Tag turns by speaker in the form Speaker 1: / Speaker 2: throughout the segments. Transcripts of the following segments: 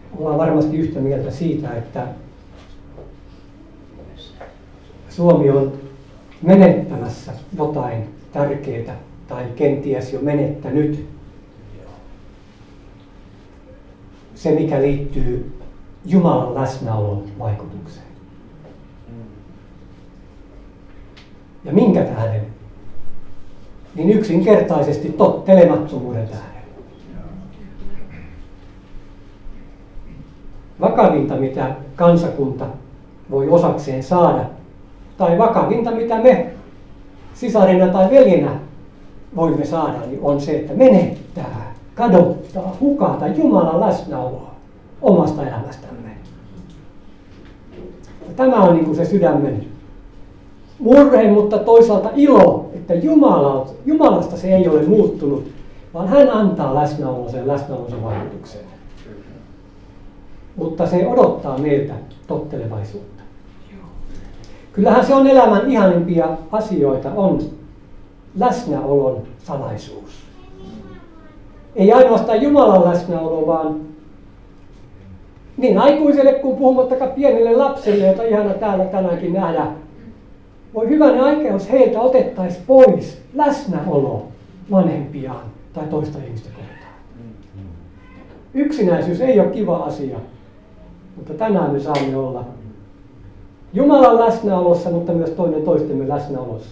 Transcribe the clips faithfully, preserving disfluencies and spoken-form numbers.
Speaker 1: ollaan varmasti yhtä mieltä siitä, että Suomi on menettämässä jotain tärkeää tai kenties jo menettänyt. Se, mikä liittyy Jumalan läsnäolon vaikutukseen. Ja minkä tähden? Niin yksinkertaisesti tottelemattomuuden tähden. Vakavinta, mitä kansakunta voi osakseen saada, tai vakavinta, mitä me sisarina tai veljenä voimme saada, niin on se, että menettää, kadottaa, hukata Jumalan läsnäoloa omasta elämästämme. Ja tämä on niin kuin se sydämen murhe, mutta toisaalta ilo, että Jumalasta, Jumalasta se ei ole muuttunut, vaan hän antaa läsnäolonsa ja läsnäolonsa vaikutukseen. Mutta se odottaa meiltä tottelevaisuutta. Kyllähän se on elämän ihanimpia asioita, on läsnäolon salaisuus. Ei ainoastaan Jumalan läsnäolo, vaan niin aikuiselle kuin puhumattakaan pienelle lapselle, jota ihana täällä tänäänkin nähdä. Voi hyvänen aika, jos heiltä otettaisiin pois läsnäolo vanhempiaan tai toista ihmistä kohtaan. Yksinäisyys ei ole kiva asia, mutta tänään me saamme olla Jumalan läsnäolossa, mutta myös toinen toistemme läsnäolossa.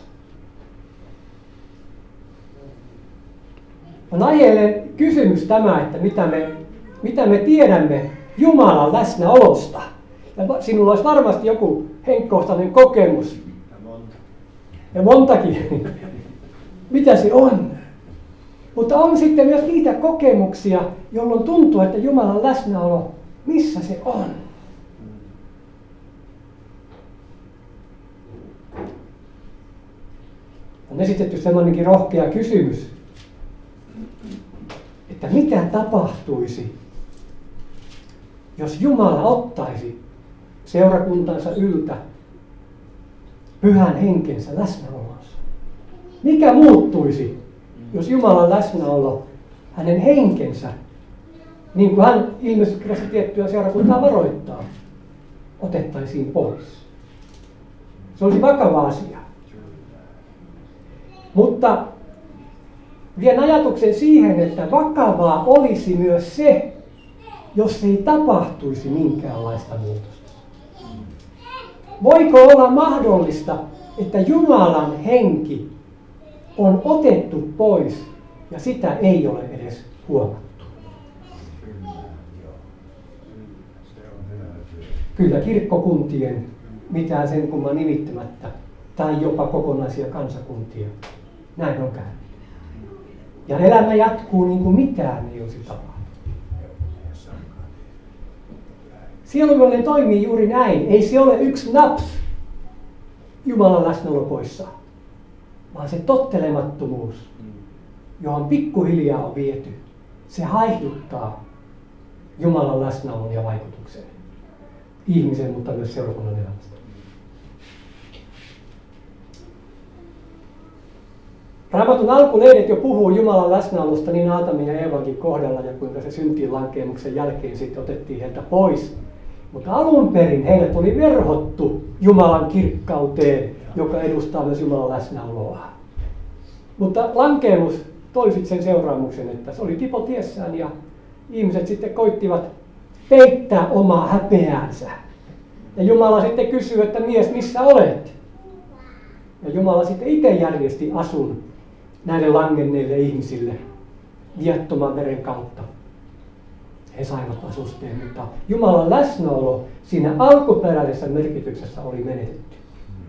Speaker 1: On aiheellinen kysymys tämä, että mitä me, mitä me tiedämme Jumalan läsnäolosta. Ja sinulla olisi varmasti joku henkkohtainen kokemus. Ja montakin. Mitä se on? Mutta on sitten myös niitä kokemuksia, jolloin tuntuu, että Jumalan läsnäolo, missä se on? On esitetty sellainenkin rohkea kysymys, että mitä tapahtuisi, jos Jumala ottaisi seurakuntansa yltä pyhän henkensä läsnäolonsa. Mikä muuttuisi, jos Jumalan läsnäolo, hänen henkensä, niin kuin hän ilmestyskirjassa tiettyä seurakuntaa varoittaa, otettaisiin pois? Se olisi vakava asia. Mutta vien ajatuksen siihen, että vakavaa olisi myös se, jos ei tapahtuisi minkäänlaista muutosta. Voiko olla mahdollista, että Jumalan henki on otettu pois ja sitä ei ole edes huomattu? Kyllä kirkkokuntien, mitään sen kumman nimittämättä, tai jopa kokonaisia kansakuntia. Näin on käynyt. Ja elämä jatkuu niin kuin mitään ei olisi tapahtunut. Sielunnollinen toimii juuri näin. Ei se ole yksi naps Jumalan läsnäolo poissa, vaan se tottelemattomuus, johon pikkuhiljaa on viety, se haihduttaa Jumalan läsnäolon ja vaikutuksen ihmisen, mutta myös seurakunnan elämästä. Raamatun alkulehdet jo puhuu Jumalan läsnäolosta niin Aatamin ja Eevankin kohdalla, ja kuinka se syntiin lankeemuksen jälkeen sitten otettiin heiltä pois. Mutta alun perin heille tuli verhottu Jumalan kirkkauteen, joka edustaa myös Jumalan läsnäoloa. Mutta lankeemus toi sitten sen seuraamuksen, että se oli tipo tiessään ja ihmiset sitten koittivat peittää omaa häpeäänsä. Ja Jumala sitten kysyy, että mies, missä olet? Ja Jumala sitten itse järjesti asun näille langenneille ihmisille viattoman veren kautta. He saivat asusteen, mutta Jumalan läsnäolo siinä alkuperäisessä merkityksessä oli menetetty.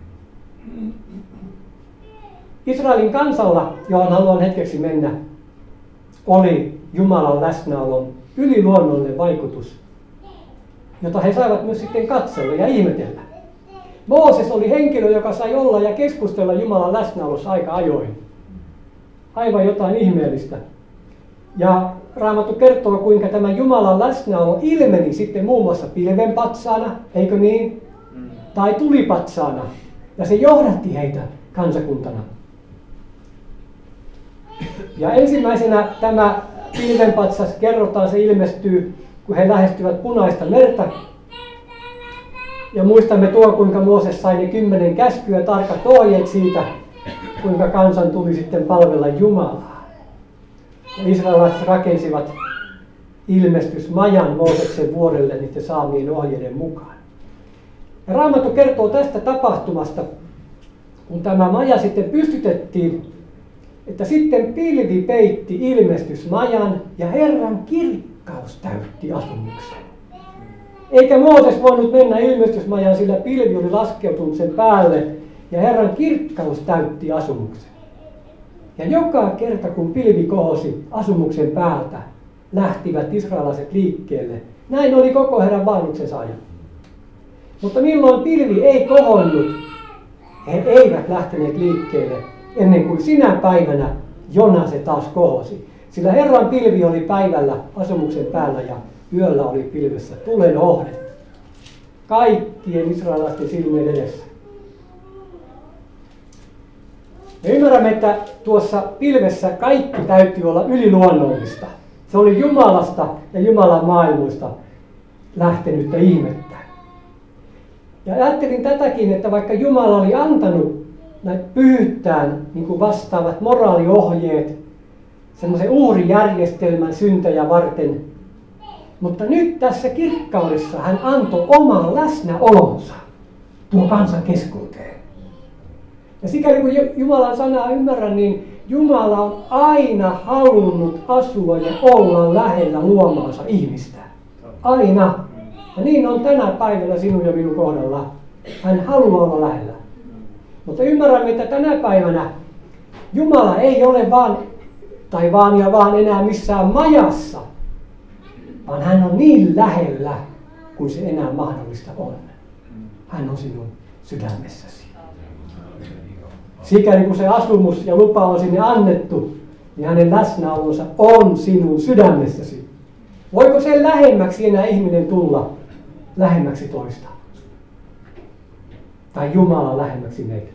Speaker 1: Israelin kansalla, johon haluan hetkeksi mennä, oli Jumalan läsnäolon yliluonnollinen vaikutus, jota he saivat myös sitten katsella ja ihmetellä. Mooses oli henkilö, joka sai olla ja keskustella Jumalan läsnäolossa aika ajoin. Aivan jotain ihmeellistä. Ja Raamattu kertoo, kuinka tämä Jumalan läsnäolo ilmeni sitten muun muassa pilvenpatsaana, eikö niin? Mm. Tai tulipatsaana. Ja se johdatti heitä kansakuntana. Ja ensimmäisenä tämä pilvenpatsas kerrotaan, se ilmestyy kun he lähestyvät Punaista merta. Ja muistamme tuo, kuinka Mooses sai ne kymmenen käskyä, tarkat ohjeet siitä, kuinka kansan tuli sitten palvella Jumalaa. Ja israelilaiset rakensivat ilmestysmajan Mooseksen vuorelle niiden saamien ohjeiden mukaan. Ja Raamattu kertoo tästä tapahtumasta, kun tämä maja sitten pystytettiin, että sitten pilvi peitti ilmestysmajan ja Herran kirkkaus täytti asumuksen. Eikä Mooses voinut mennä ilmestysmajaan, sillä pilvi oli laskeutunut sen päälle ja Herran kirkkaus täytti asumuksen. Ja joka kerta kun pilvi kohosi asumuksen päältä, lähtivät israelaiset liikkeelle. Näin oli koko Herran vaelluksensa ajan. Mutta milloin pilvi ei kohonnut, he eivät lähteneet liikkeelle ennen kuin sinä päivänä jona se taas kohosi. Sillä Herran pilvi oli päivällä asumuksen päällä ja yöllä oli pilvessä tulen ohde. Kaikkien israelaisten silmien edessä. Me ymmärrämme, että tuossa pilvessä kaikki täytyy olla yliluonnollista. Se oli Jumalasta ja Jumalan maailmoista lähtenyttä ihmettä. Ja ajattelin tätäkin, että vaikka Jumala oli antanut näitä pyhyyttään niin kuin vastaavat moraaliohjeet, semmoisen uhrijärjestelmän syntejä varten, mutta nyt tässä kirkkaudessa hän antoi oman läsnäolonsa tuo kansan keskuuteen. Ja sikäli kun Jumalan sanaa ymmärrän, niin Jumala on aina halunnut asua ja olla lähellä luomaansa ihmistä. Aina. Ja niin on tänä päivänä sinun ja minun kohdalla. Hän haluaa olla lähellä. Mutta ymmärrämme, että tänä päivänä Jumala ei ole vaan, tai vaan ja vaan enää missään majassa, vaan hän on niin lähellä kuin se enää mahdollista on. Hän on sinun sydämessäsi. Sikäli kun se asumus ja lupa on sinne annettu, niin hänen läsnäolonsa on sinun sydämessäsi. Voiko sen lähemmäksi enää ihminen tulla lähemmäksi toista? Tai Jumala lähemmäksi meitä?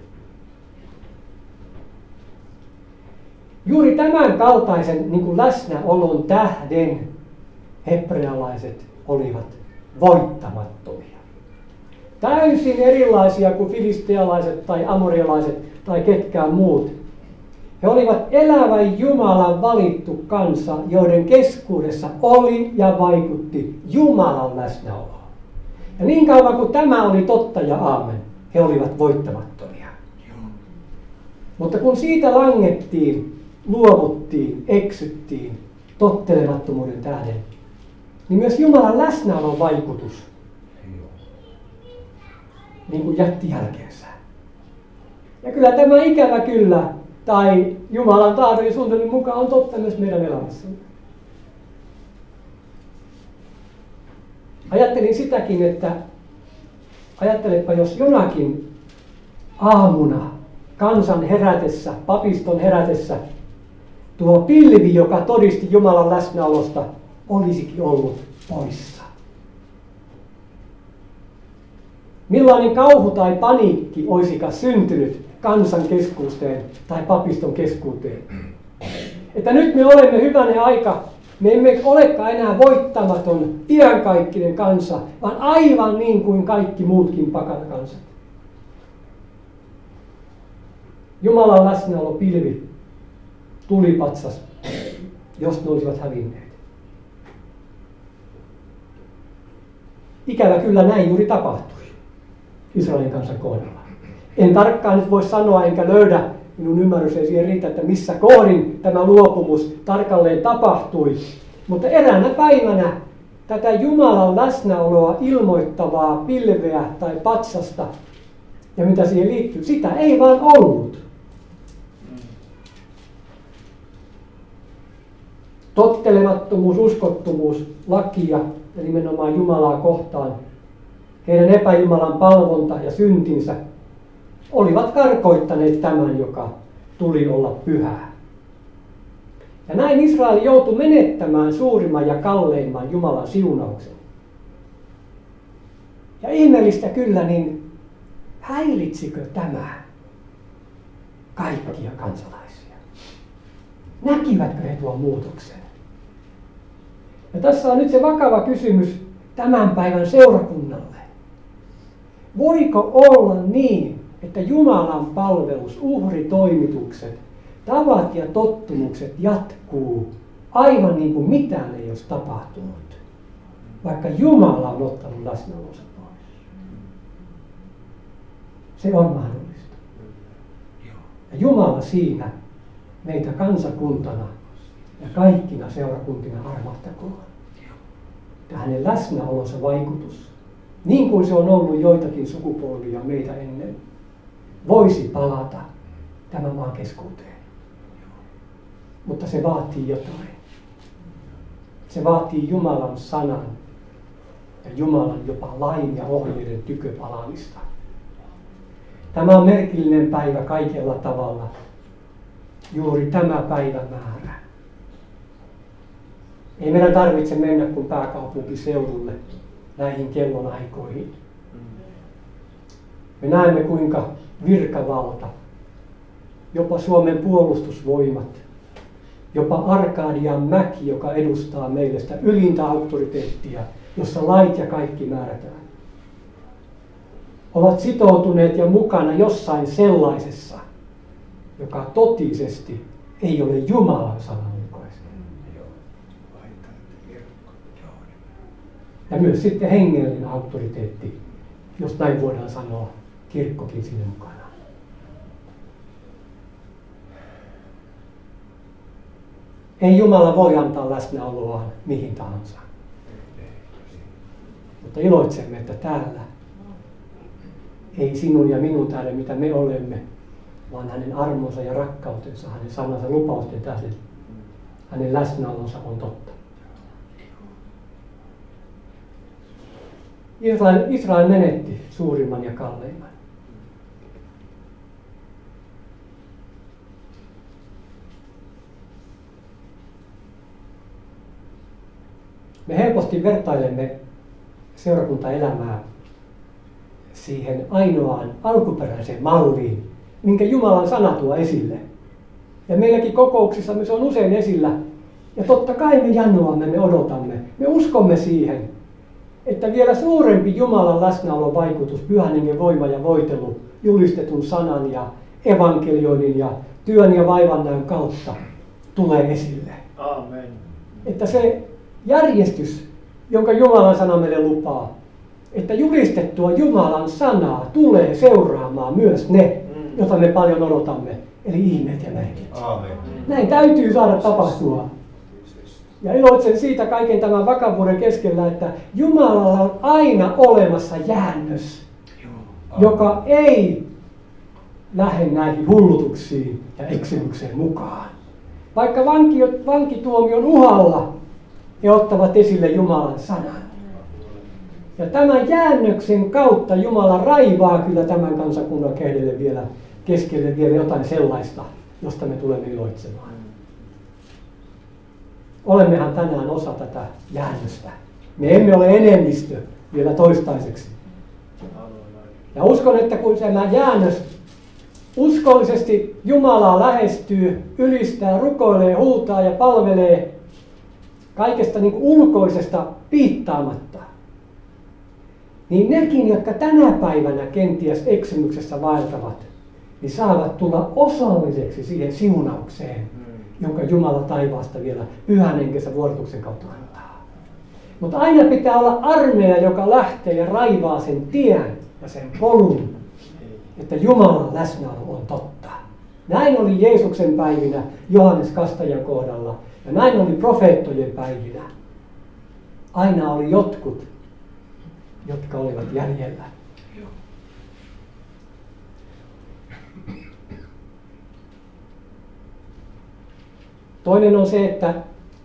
Speaker 1: Juuri tämän kaltaisen niin kuin läsnäolon tähden hebrealaiset olivat voittamattomia. Täysin erilaisia kuin filistealaiset tai amorialaiset tai ketkään muut. He olivat elävän Jumalan valittu kansa, joiden keskuudessa oli ja vaikutti Jumalan läsnäolo. Ja niin kauan kuin tämä oli totta ja aamen, he olivat voittamattomia. Mutta kun siitä langettiin, luovuttiin, eksyttiin tottelemattomuuden tähden, niin myös Jumalan läsnäolon vaikutus niin kuin jätti jälkeensä. Ja kyllä tämä ikävä kyllä, tai Jumalan tahdon ja suunnitelman mukaan on totta myös meidän elämässämme. Ajattelin sitäkin, että ajattelepa, jos jonakin aamuna kansan herätessä, papiston herätessä, tuo pilvi, joka todisti Jumalan läsnäolosta, olisikin ollut poissa. Millainen kauhu tai paniikki olisikaan syntynyt kansan keskuuteen tai papiston keskuuteen. Että nyt me olemme hyvänen aika, me emme olekaan enää voittamaton, iankaikkinen kansa, vaan aivan niin kuin kaikki muutkin pakanakansat. Jumalan läsnäolo pilvi, tulipatsas, jos ne olisivat hävinneet. Ikävä kyllä näin juuri tapahtui Israelin kansan kohdalla. En tarkkaan nyt voi sanoa enkä löydä, minun ymmärrys ei siihen riitä, että missä kohdin tämä luopumus tarkalleen tapahtui. Mutta eräänä päivänä tätä Jumalan läsnäoloa ilmoittavaa pilveä tai patsasta ja mitä siihen liittyy, sitä ei vaan ollut. Tottelemattomuus, uskottomuus, lakia ja nimenomaan Jumalaa kohtaan, heidän epäjumalan palvonta ja syntinsä olivat karkoittaneet tämän, joka tuli olla pyhää. Ja näin Israel joutui menettämään suurimman ja kalleimman Jumalan siunauksen. Ja ihmeellistä kyllä, niin häiritsikö tämä kaikkia kansalaisia? Näkivätkö he tuon muutoksen? Ja tässä on nyt se vakava kysymys tämän päivän seurakunnalle. Voiko olla niin, että Jumalan palvelus, uhritoimitukset, tavat ja tottumukset jatkuu aivan niin kuin mitään ei olisi tapahtunut, vaikka Jumala on ottanut läsnäolonsa pois? Se on mahdollista. Ja Jumala siinä meitä kansakuntana ja kaikkina seurakuntina armahtakoon. Ja hänen läsnäolonsa vaikutus, niin kuin se on ollut joitakin sukupolvia meitä ennen, voisi palata tämän maan keskuuteen. Mutta se vaatii jotain. Se vaatii Jumalan sanan ja Jumalan jopa lain ja ohjeiden tykö palaamista. Tämä on merkillinen päivä kaikella tavalla. Juuri tämä päivämäärä. Ei meidän tarvitse mennä kuin pääkaupunkiseudulle näihin kellonaikoihin. Me näemme, kuinka virkavalta, jopa Suomen puolustusvoimat, jopa Arkadian mäki, joka edustaa meille sitä ylintä auktoriteettia, jossa lait ja kaikki määrätään, ovat sitoutuneet ja mukana jossain sellaisessa, joka totisesti ei ole Jumalan sanan mukaista. Ja myös sitten hengellinen auktoriteetti, jos näin voidaan sanoa, kirkkokin sinne mukana. Ei Jumala voi antaa läsnäoloaan mihin tahansa. Mutta iloitsemme, että täällä ei sinun ja minun tähden, mitä me olemme, vaan hänen armonsa ja rakkautensa, hänen sanansa lupausten tähden, hänen läsnäolonsa on totta. Israel, Israel menetti suurimman ja kalleimman. Me helposti vertailemme seurakuntaelämää siihen ainoaan alkuperäiseen malliin, minkä Jumalan sana tuo esille. Ja meilläkin kokouksissa se on usein esillä. Ja totta kai me janoamme, me odotamme, me uskomme siihen, että vielä suurempi Jumalan läsnäolon vaikutus, Pyhän Hengen voima ja voitelu, julistetun sanan ja evankelioinnin ja työn ja vaivannäön kautta tulee esille.
Speaker 2: Amen.
Speaker 1: Että se järjestys, jonka Jumalan sana meille lupaa, että julistettua Jumalan sanaa tulee seuraamaan myös ne, jota me paljon odotamme, eli ihmeet ja merkit.
Speaker 2: Amen.
Speaker 1: Näin täytyy saada tapahtua. Ja iloitsen siitä kaiken tämän vakavuuden keskellä, että Jumalalla on aina olemassa jäännös, joka ei lähde näihin hullutuksiin ja eksymykseen mukaan. Vaikka vanki, vankituomion uhalla he ottavat esille Jumalan sanan. Ja tämän jäännöksen kautta Jumala raivaa kyllä tämän kansakunnan kehdelle vielä, keskelle vielä jotain sellaista, josta me tulemme iloitsemaan. Olemmehan tänään osa tätä jäännöstä. Me emme ole enemmistö vielä toistaiseksi. Ja uskon, että kun tämä jäännös uskollisesti Jumalaa lähestyy, ylistää, rukoilee, huutaa ja palvelee kaikesta niin kuin ulkoisesta piittaamatta, niin nekin, jotka tänä päivänä kenties eksymyksessä vaeltavat, niin saavat tulla osalliseksi siihen siunaukseen, jonka Jumala taivaasta vielä Pyhän Henkensä vuorotuksen kautta antaa. Mutta aina pitää olla armeija, joka lähtee ja raivaa sen tien ja sen polun, että Jumalan läsnäolo on totta. Näin oli Jeesuksen päivinä Johannes Kastajan kohdalla ja näin oli profeettojen päivinä. Aina oli jotkut, jotka olivat jäljellä. Toinen on se, että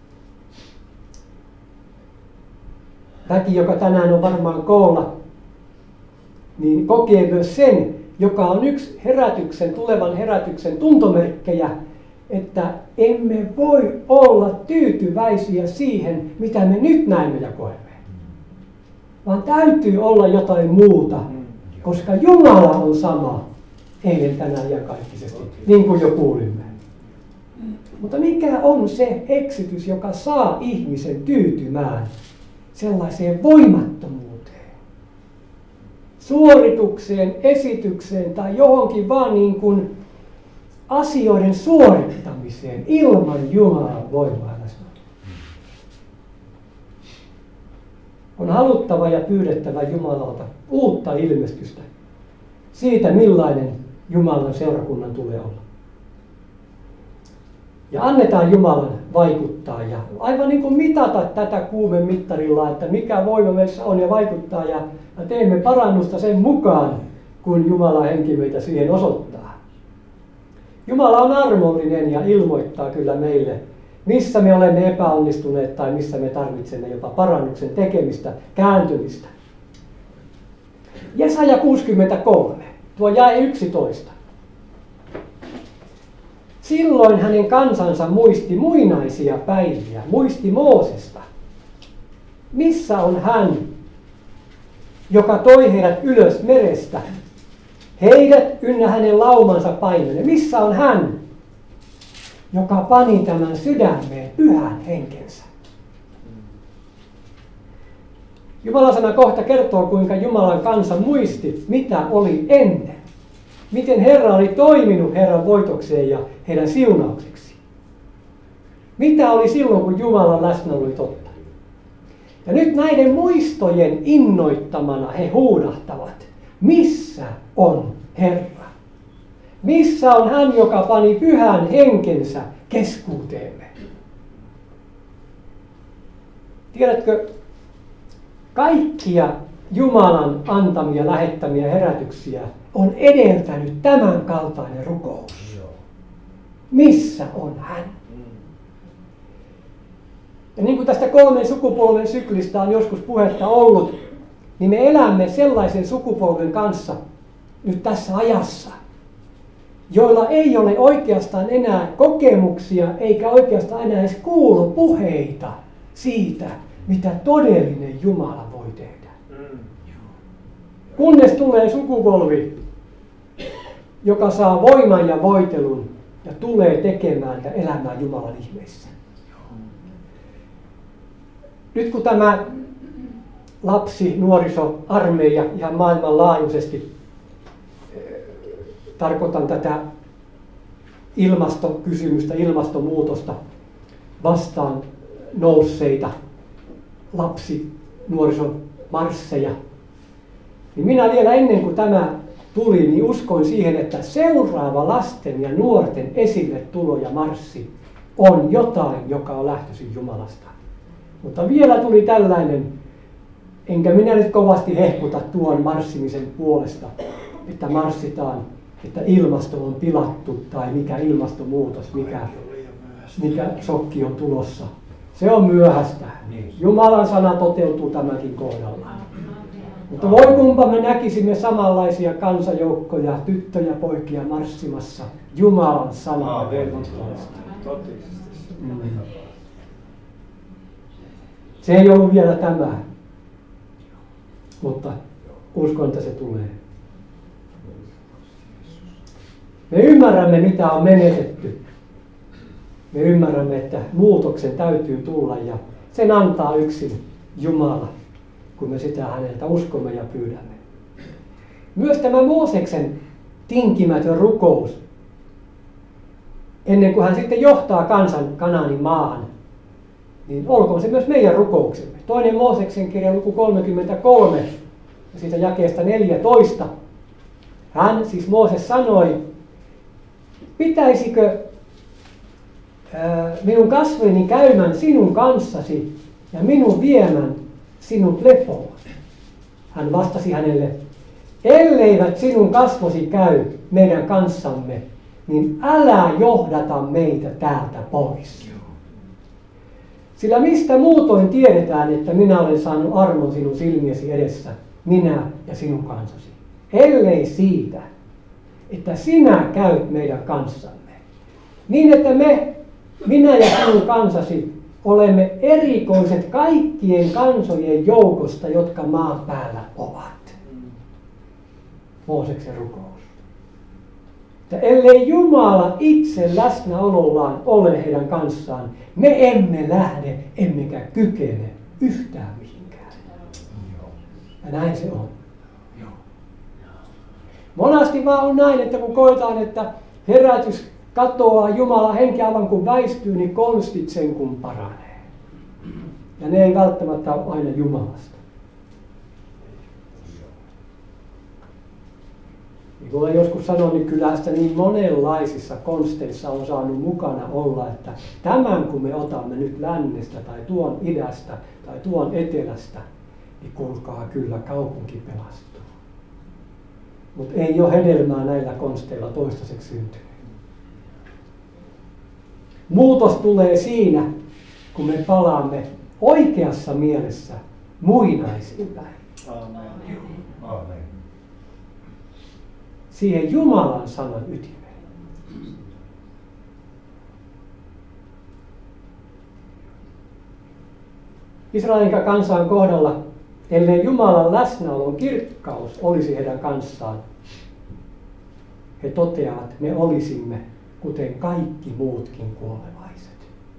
Speaker 1: väki, joka tänään on varmaan koolla, niin kokee myös sen, joka on yksi herätyksen, tulevan herätyksen tuntomerkkejä, että emme voi olla tyytyväisiä siihen, mitä me nyt näemme ja koemme. Vaan täytyy olla jotain muuta, koska Jumala on sama eilen, tänään ja kaikkisesti, niin kuin jo kuulimme. Mutta mikä on se eksytys, joka saa ihmisen tyytymään sellaiseen voimattomuuteen, suoritukseen, esitykseen tai johonkin vaan niin kuin asioiden suorittamiseen ilman Jumalan voimaa läsnä? On haluttava ja pyydettävä Jumalalta uutta ilmestystä siitä, millainen Jumalan seurakunnan tulee olla. Ja annetaan Jumalan vaikuttaa ja aivan niin kuin mitata tätä kuumemittarilla, että mikä voima meissä on ja vaikuttaa ja teemme parannusta sen mukaan, kun Jumalan henki meitä siihen osoittaa. Jumala on armollinen ja ilmoittaa kyllä meille, missä me olemme epäonnistuneet tai missä me tarvitsemme jopa parannuksen tekemistä, kääntymistä. Jesaja kuusikymmentäkolme, tuo jae yksitoista. Silloin hänen kansansa muisti muinaisia päiviä, muisti Moosesta. Missä on hän, joka toi heidät ylös merestä, heidät ynnä hänen laumansa paimenen? Missä on hän, joka pani tämän sydämeen pyhän henkensä? Jumalan sana kohta kertoo, kuinka Jumalan kansa muisti, mitä oli ennen. Miten Herra oli toiminut Herran voitokseen ja heidän siunaukseksi. Mitä oli silloin, kun Jumalan läsnäolo oli totta. Ja nyt näiden muistojen innoittamana he huudahtavat, missä on Herra? Missä on hän, joka pani pyhän henkensä keskuuteemme? Tiedätkö, kaikkia Jumalan antamia lähettämiä herätyksiä on edeltänyt tämän kaltainen rukous. Missä on hän? Ja niin kuin tästä kolmen sukupolven syklistä on joskus puhetta ollut, niin me elämme sellaisen sukupolven kanssa nyt tässä ajassa, joilla ei ole oikeastaan enää kokemuksia eikä oikeastaan enää edes kuulopuheita siitä, mitä todellinen Jumala voi tehdä. Kunnes tulee sukupolvi, joka saa voiman ja voitelun ja tulee tekemään ja elämään Jumalan ihmeissä. Nyt kun tämä lapsi, nuoriso, armeija ihan maailmanlaajuisesti, tarkoitan tätä ilmastokysymystä, ilmastonmuutosta vastaan nousseita lapsi, nuoriso, marsseja, niin minä vielä ennen kuin tämä tuli, niin uskoin siihen, että seuraava lasten ja nuorten esille tulo ja marssi on jotain, joka on lähtöisin Jumalasta. Mutta vielä tuli tällainen, enkä minä nyt kovasti hehkuta tuon marssimisen puolesta, että marssitaan, että ilmasto on pilattu tai mikä ilmastonmuutos, mikä, mikä shokki on tulossa. Se on myöhäistä. Jumalan sana toteutuu tämänkin kohdallaan. Mutta voi kumpa me näkisimme samanlaisia kansajoukkoja, tyttöjä, poikia marssimassa Jumalan sanaa voiman puolesta. Mm. Se ei ollut vielä tämä, mutta uskon, että se tulee. Me ymmärrämme, mitä on menetetty. Me ymmärrämme, että muutoksen täytyy tulla ja sen antaa yksin Jumala, kun me sitä häneltä uskomme ja pyydämme. Myös tämä Mooseksen tinkimätön rukous, ennen kuin hän sitten johtaa kansan Kanaanin maahan, niin olkoon se myös meidän rukouksemme. Toinen Mooseksen kirja luku kolmekymmentäkolme ja siitä jakeesta neljätoista. Hän, siis Mooses, sanoi, pitäisikö ää, minun kasveni käymän sinun kanssasi ja minun viemän sinut lepoon? Hän vastasi hänelle, elleivät sinun kasvosi käy meidän kanssamme, niin älä johdata meitä täältä pois. Sillä mistä muutoin tiedetään, että minä olen saanut armon sinun silmiesi edessä, minä ja sinun kansasi, ellei siitä, että sinä käyt meidän kanssamme. Niin, että me, minä ja sinun kansasi, olemme erikoiset kaikkien kansojen joukosta, jotka maan päällä ovat. Mooseksen rukous. että ellei Jumala itse läsnäolollaan ole heidän kanssaan, me emme lähde emmekä kykene yhtään mihinkään. Ja näin se on. Monasti vaan on näin, että kun koetaan, että herätys katoaa, Jumala henki aivan kun väistyy, niin konstit sen kun paranee. Ja ne ei välttämättä ole aina Jumalasta. Niin kuin olen joskus sanonut, niin kyllä sitä niin monenlaisissa konsteissa on saanut mukana olla, että tämän kun me otamme nyt lännestä tai tuon idästä tai tuon etelästä, niin kuulkaa kyllä kaupunki pelastuu. Mutta ei ole hedelmää näillä konsteilla toistaiseksi syntynyt. Muutos tulee siinä, kun me palaamme oikeassa mielessä muinaisiin päiviin.
Speaker 2: Amen.
Speaker 1: Siihen Jumalan sanan ytimeen. Israelin kansan kohdalla, ellei Jumalan läsnäolon kirkkaus olisi heidän kanssaan, he toteavat, että me olisimme kuten kaikki muutkin kuolevaiset.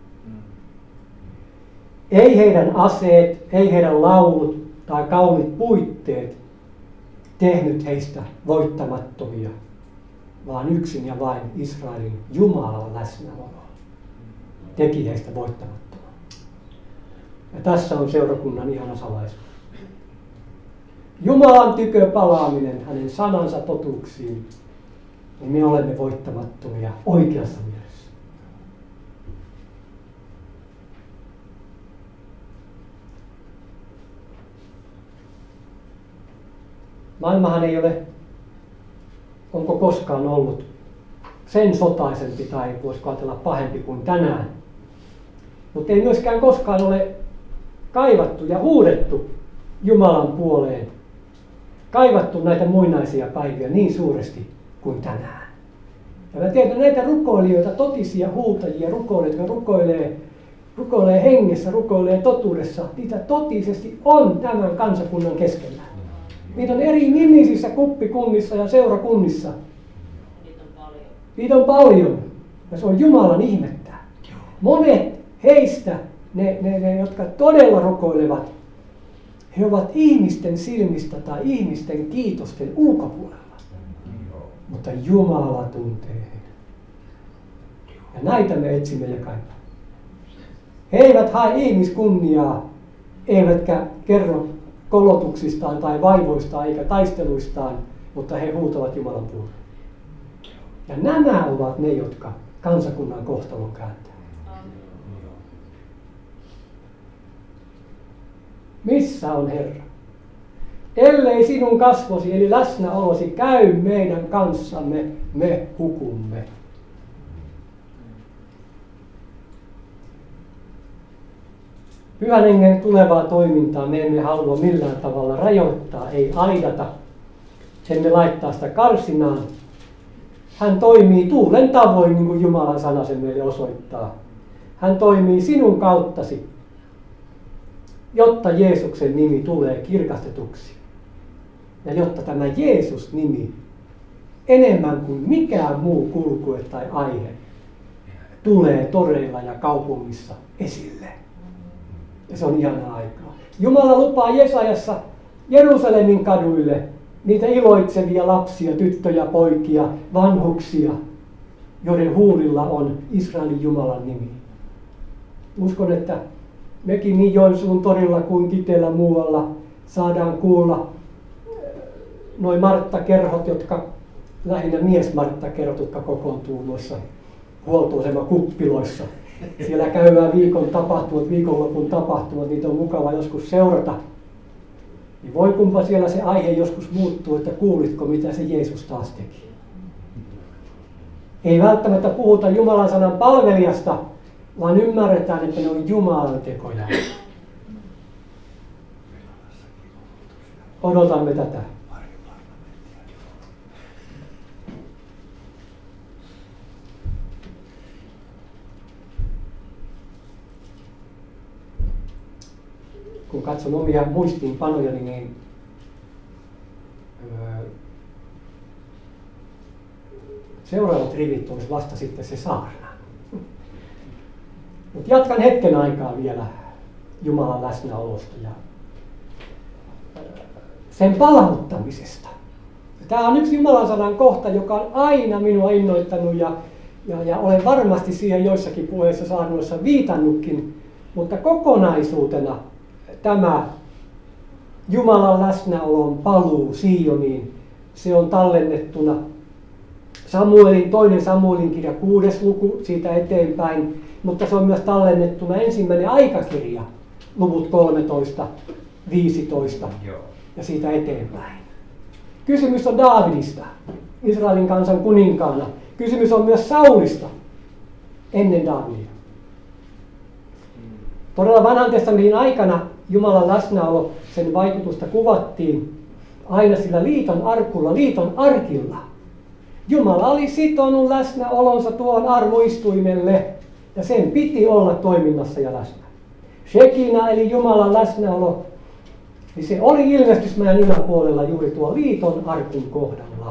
Speaker 1: Ei heidän aseet, ei heidän laulut tai kauniit puitteet tehnyt heistä voittamattomia, vaan yksin ja vain Israelin Jumalan läsnäolo teki heistä voittamattomia. Ja tässä on seurakunnan ihana salaisuus. Jumalan tykö palaaminen, hänen sanansa totuuksiin, niin me olemme voittamattomia oikeassa mielessä. Maailmahan ei ole, onko koskaan ollut sen sotaisempi tai voisiko ajatella pahempi kuin tänään. Mutta ei myöskään koskaan ole kaivattu ja huudettu Jumalan puoleen, kaivattu näitä muinaisia päiviä niin suuresti kuin tänään. Ja mä tiedän näitä rukoilijoita, totisia huutajia, rukoilijoita, jotka rukoilee, rukoilee hengessä, rukoilee totuudessa, niitä totisesti on tämän kansakunnan keskellä. Niitä on eri nimisissä kuppikunnissa ja seurakunnissa.
Speaker 3: Niitä on paljon.
Speaker 1: Niitä on paljon. Ja se on Jumalan ihmettä. Monet heistä, ne, ne, ne jotka todella rukoilevat, he ovat ihmisten silmistä tai ihmisten kiitosten ulkopuolella. Mutta Jumala tuntee heidät. Ja näitä me etsimme ja kaipaamme. He eivät hae ihmiskunniaa, eivätkä kerro kolotuksistaan tai vaivoistaan eikä taisteluistaan, mutta he huutavat Jumalan puoleen. Ja nämä ovat ne, jotka kansakunnan kohtalon kääntää. Missä on Herra? Ellei sinun kasvosi eli läsnäolosi käy meidän kanssamme, me hukumme. Pyhän Hengen tulevaa toimintaa me emme halua millään tavalla rajoittaa, ei aidata. Emme laittaa sitä karsinaan. Hän toimii tuulen tavoin, niin kuin Jumalan sana sen meille osoittaa. Hän toimii sinun kauttasi, jotta Jeesuksen nimi tulee kirkastetuksi. Ja jotta tämä Jeesus-nimi enemmän kuin mikään muu kulkue tai aihe tulee toreilla ja kaupungissa esille. Ja se on ihanaa aikaa. Jumala lupaa Jesajassa Jerusalemin kaduille niitä iloitsevia lapsia, tyttöjä, poikia, vanhuksia, joiden huulilla on Israelin Jumalan nimi. Uskon, että mekin niin Joensuun torilla kuin Kiteellä muualla saadaan kuulla noin Martta-kerhot, jotka lähinnä mies-Martta-kerhot, jotka kokoontuu noissa huoltoasema kuppiloissa. Siellä käydään viikon tapahtumat, viikonlopun tapahtumat, niitä on mukava joskus seurata. Niin voi kumpa siellä se aihe joskus muuttuu, että kuulitko mitä se Jeesus taas teki. Ei välttämättä puhuta Jumalan sanan palvelijasta, vaan ymmärretään, että ne on Jumalan tekoja. Odotamme tätä. Kun katson omia muistiinpanojani, niin öö, Seuraavat rivit olisi vasta sitten se saarna. Mutta jatkan hetken aikaa vielä Jumalan läsnäolosta ja sen palauttamisesta. Tämä on yksi Jumalan sanan kohta, joka on aina minua innoittanut ja, ja, ja olen varmasti siihen joissakin puheissa saarnoissa viitannutkin, mutta kokonaisuutena tämä Jumalan läsnäolon paluu Sioniin, se on tallennettuna Samuelin, toinen Samuelin kirja, kuudes luku siitä eteenpäin, mutta se on myös tallennettuna ensimmäinen aikakirja, luvut kolmetoista, viisitoista ja siitä eteenpäin. Kysymys on Daavidista, Israelin kansan kuninkaana. Kysymys on myös Saulista ennen Daavidia. Todella vanhan testamentin aikana Jumalan läsnäolo, sen vaikutusta kuvattiin aina sillä liiton arkulla, liiton arkilla. Jumala oli sitonut läsnäolonsa tuon armoistuimelle ja sen piti olla toiminnassa ja läsnä. Shekina eli Jumalan läsnäolo, niin se oli ilmestysmäen yläpuolella juuri tuo liiton arkun kohdalla.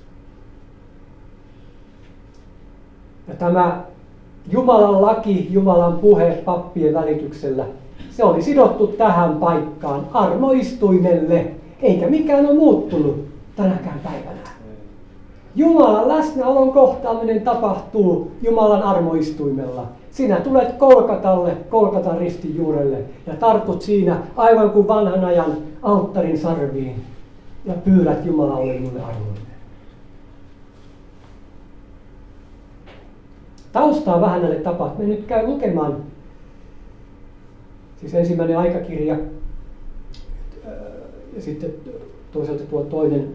Speaker 1: Ja tämä Jumalan laki, Jumalan puhe pappien välityksellä, se oli sidottu tähän paikkaan armoistuimelle, eikä mikään ole muuttunut tänäkään päivänä. Jumalan läsnäolon kohtaaminen tapahtuu Jumalan armoistuimella. Sinä tulet Kolkatalle, Kolkatan ristin juurelle ja tartut siinä aivan kuin vanhan ajan alttarin sarviin ja pyydät Jumalalle minulle armoinen. Taustaa vähän näille tapahtumille. Nyt käy lukemaan siis ensimmäinen aikakirja ja sitten toisaalta tuo toinen.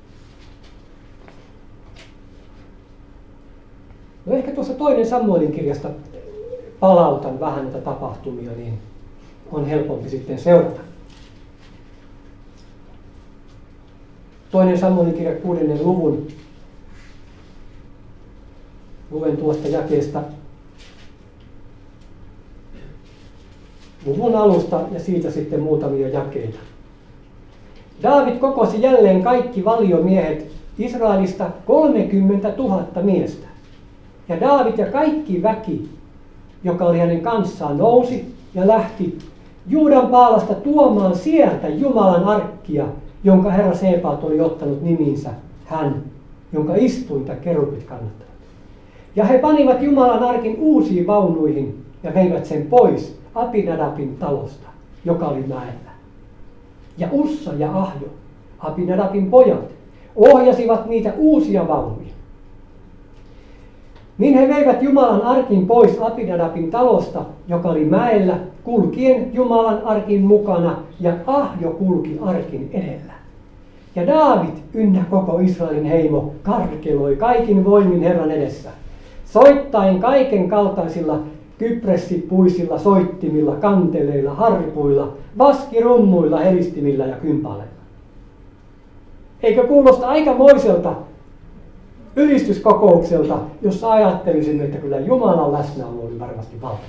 Speaker 1: No ehkä tuossa toinen Samuelin kirjasta palautan vähän näitä tapahtumia, niin on helpompi sitten seurata. Toinen Samuelin kirja kuudennen luvun. Luen tuosta jakeesta luvun alusta ja siitä sitten muutamia jakeita. Daavid kokosi jälleen kaikki valiomiehet Israelista kolmekymmentätuhatta miestä. Ja Daavid ja kaikki väki, joka oli hänen kanssaan, nousi ja lähti Juudan paalasta tuomaan sieltä Jumalan arkkia, jonka Herra Sebaot oli ottanut niminsä, hän, jonka istuinta kerubit kannattavat. Ja he panivat Jumalan arkin uusiin vaunuihin ja veivät sen pois Abinadabin talosta, joka oli mäellä. Ja Ussa ja Ahjo, Abinadabin pojat, ohjasivat niitä uusia vaunuja. Niin he veivät Jumalan arkin pois Abinadabin talosta, joka oli mäellä, kulkien Jumalan arkin mukana, ja Ahjo kulki arkin edellä. Ja Daavid ynnä koko Israelin heimo karkeloi kaikin voimin Herran edessä, soittaen kaiken kaltaisilla kypressipuisilla soittimilla, kanteleilla, harpuilla, vaskirummuilla, helistimillä ja kympaleilla. Eikö kuulosta aikamoiselta ylistyskokoukselta, jossa ajattelisimme, että kyllä Jumalan läsnäolo oli varmasti valtavaa.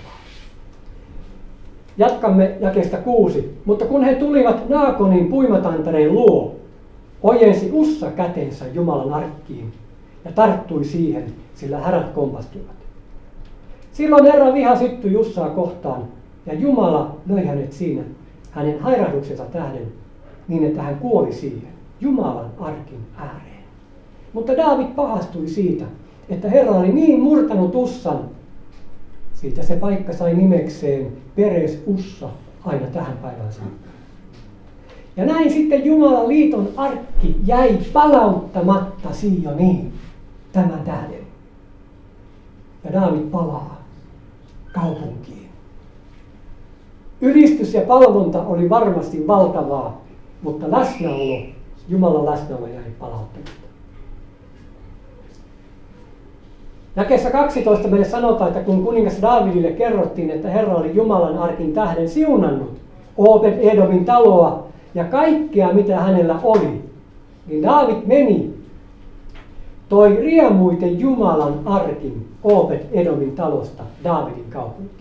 Speaker 1: Jatkamme jakeesta kuusi. Mutta kun he tulivat Naakonin puimatantareen luo, ojensi Ussa kätensä Jumalan arkkiin ja tarttui siihen, sillä härät kompastuivat. Silloin Herran viha syttyi Ussaa kohtaan, ja Jumala löi hänet siinä hänen hairahduksensa tähden, niin että hän kuoli siihen, Jumalan arkin ääreen. Mutta Daavid pahastui siitä, että Herra oli niin murtanut Ussan, siitä se paikka sai nimekseen Peres Ussa aina tähän päivään saakka. Ja näin sitten Jumalan liiton arkki jäi palauttamatta Sioniin tämän tähden. Ja Daavid palaa kaupunkiin. Ylistys ja palvonta oli varmasti valtavaa, mutta läsnäolo, Jumalan läsnäolo jäi palauttamatta. Jakeessa kaksitoista meille sanotaan, että kun kuningas Daavidille kerrottiin, että Herra oli Jumalan arkin tähden siunannut Obed-Edomin taloa ja kaikkea mitä hänellä oli, niin Daavid meni, toi riemuiten Jumalan arkin Obed-Edomin talosta Daavidin kaupunkiin.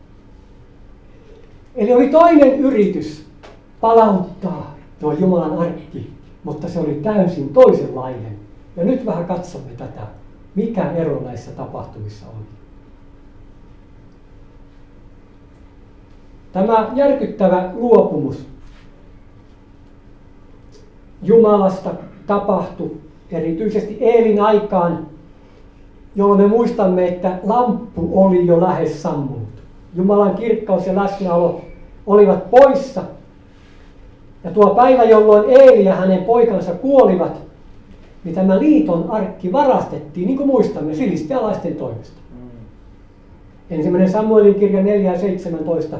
Speaker 1: Eli oli toinen yritys palauttaa tuo Jumalan arkki, mutta se oli täysin toisenlainen. Ja nyt vähän katsomme tätä Mikä ero näissä tapahtumissa on? Tämä järkyttävä luopumus Jumalasta tapahtui erityisesti Eelin aikaan, jolloin me muistamme, että lamppu oli jo lähes sammunut. Jumalan kirkkaus ja läsnäolo olivat poissa. Ja tuo päivä, jolloin Eeli ja hänen poikansa kuolivat, niin tämä liiton arkki varastettiin, niin kuin muistamme, filistealaisten toimesta. Ensimmäinen Samuelin kirja neljä seitsemäntoista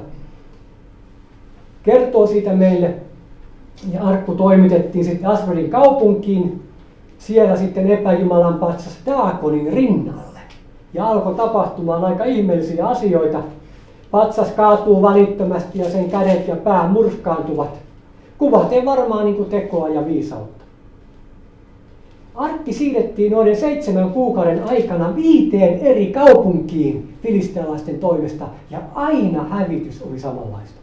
Speaker 1: kertoo siitä meille, ja arkku toimitettiin sitten Asdodin kaupunkiin, siellä sitten epäjumalan patsas Daagonin rinnalle. Ja alkoi tapahtumaan aika ihmeellisiä asioita. Patsas kaatuu välittömästi ja sen kädet ja pää murskaantuvat. Kuvaten varmaan niin kuin tekoa ja viisautta. Arkki siirrettiin noiden seitsemän kuukauden aikana viiteen eri kaupunkiin filistealaisten toimesta, ja aina hävitys oli samanlaista.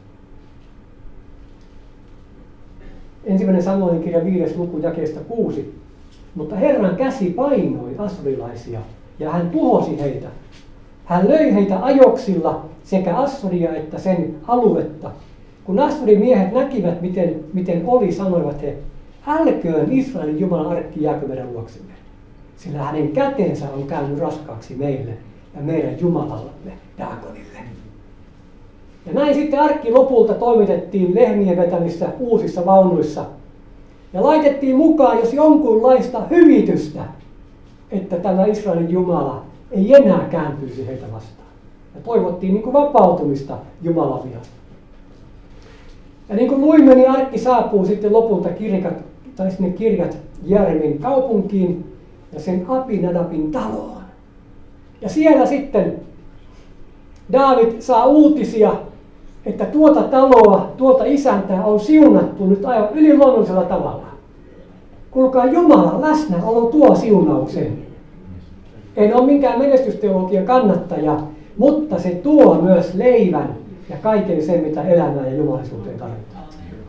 Speaker 1: Ensimmäinen Samuelin kirja viides luku jakeesta kuusi. Mutta Herran käsi painoi assurilaisia, ja hän tuhosi heitä. Hän löi heitä ajoksilla sekä Assuria että sen aluetta. Kun Assurin miehet näkivät, miten, miten oli, sanoivat he, älköön Israelin Jumalan arkki jääkö meidän luoksemme, sillä hänen kätensä on käynyt raskaaksi meille ja meidän Jumalallemme, Daagonille. Ja näin sitten arkki lopulta toimitettiin lehmien vetämissä uusissa vaunuissa ja laitettiin mukaan, jos jonkunlaista hyvitystä, että tämä Israelin Jumala ei enää kääntyisi heitä vastaan. Ja toivottiin niin kuin vapautumista Jumalan vihasta. Ja niin kuin luimme, niin arkki saapuu sitten lopulta kirkat, tai sinne Kirjat Jearimin kaupunkiin ja sen Abinadabin taloon. Ja siellä sitten Daavid saa uutisia, että tuota taloa, tuota isäntää on siunattu nyt aivan yliluonnollisella tavalla. Kuulkaa, Jumalan läsnäolo tuo siunauksen. En ole minkään menestysteologian kannattaja, mutta se tuo myös leivän ja kaiken sen, mitä elämään ja jumalisuuteen tarvitaan.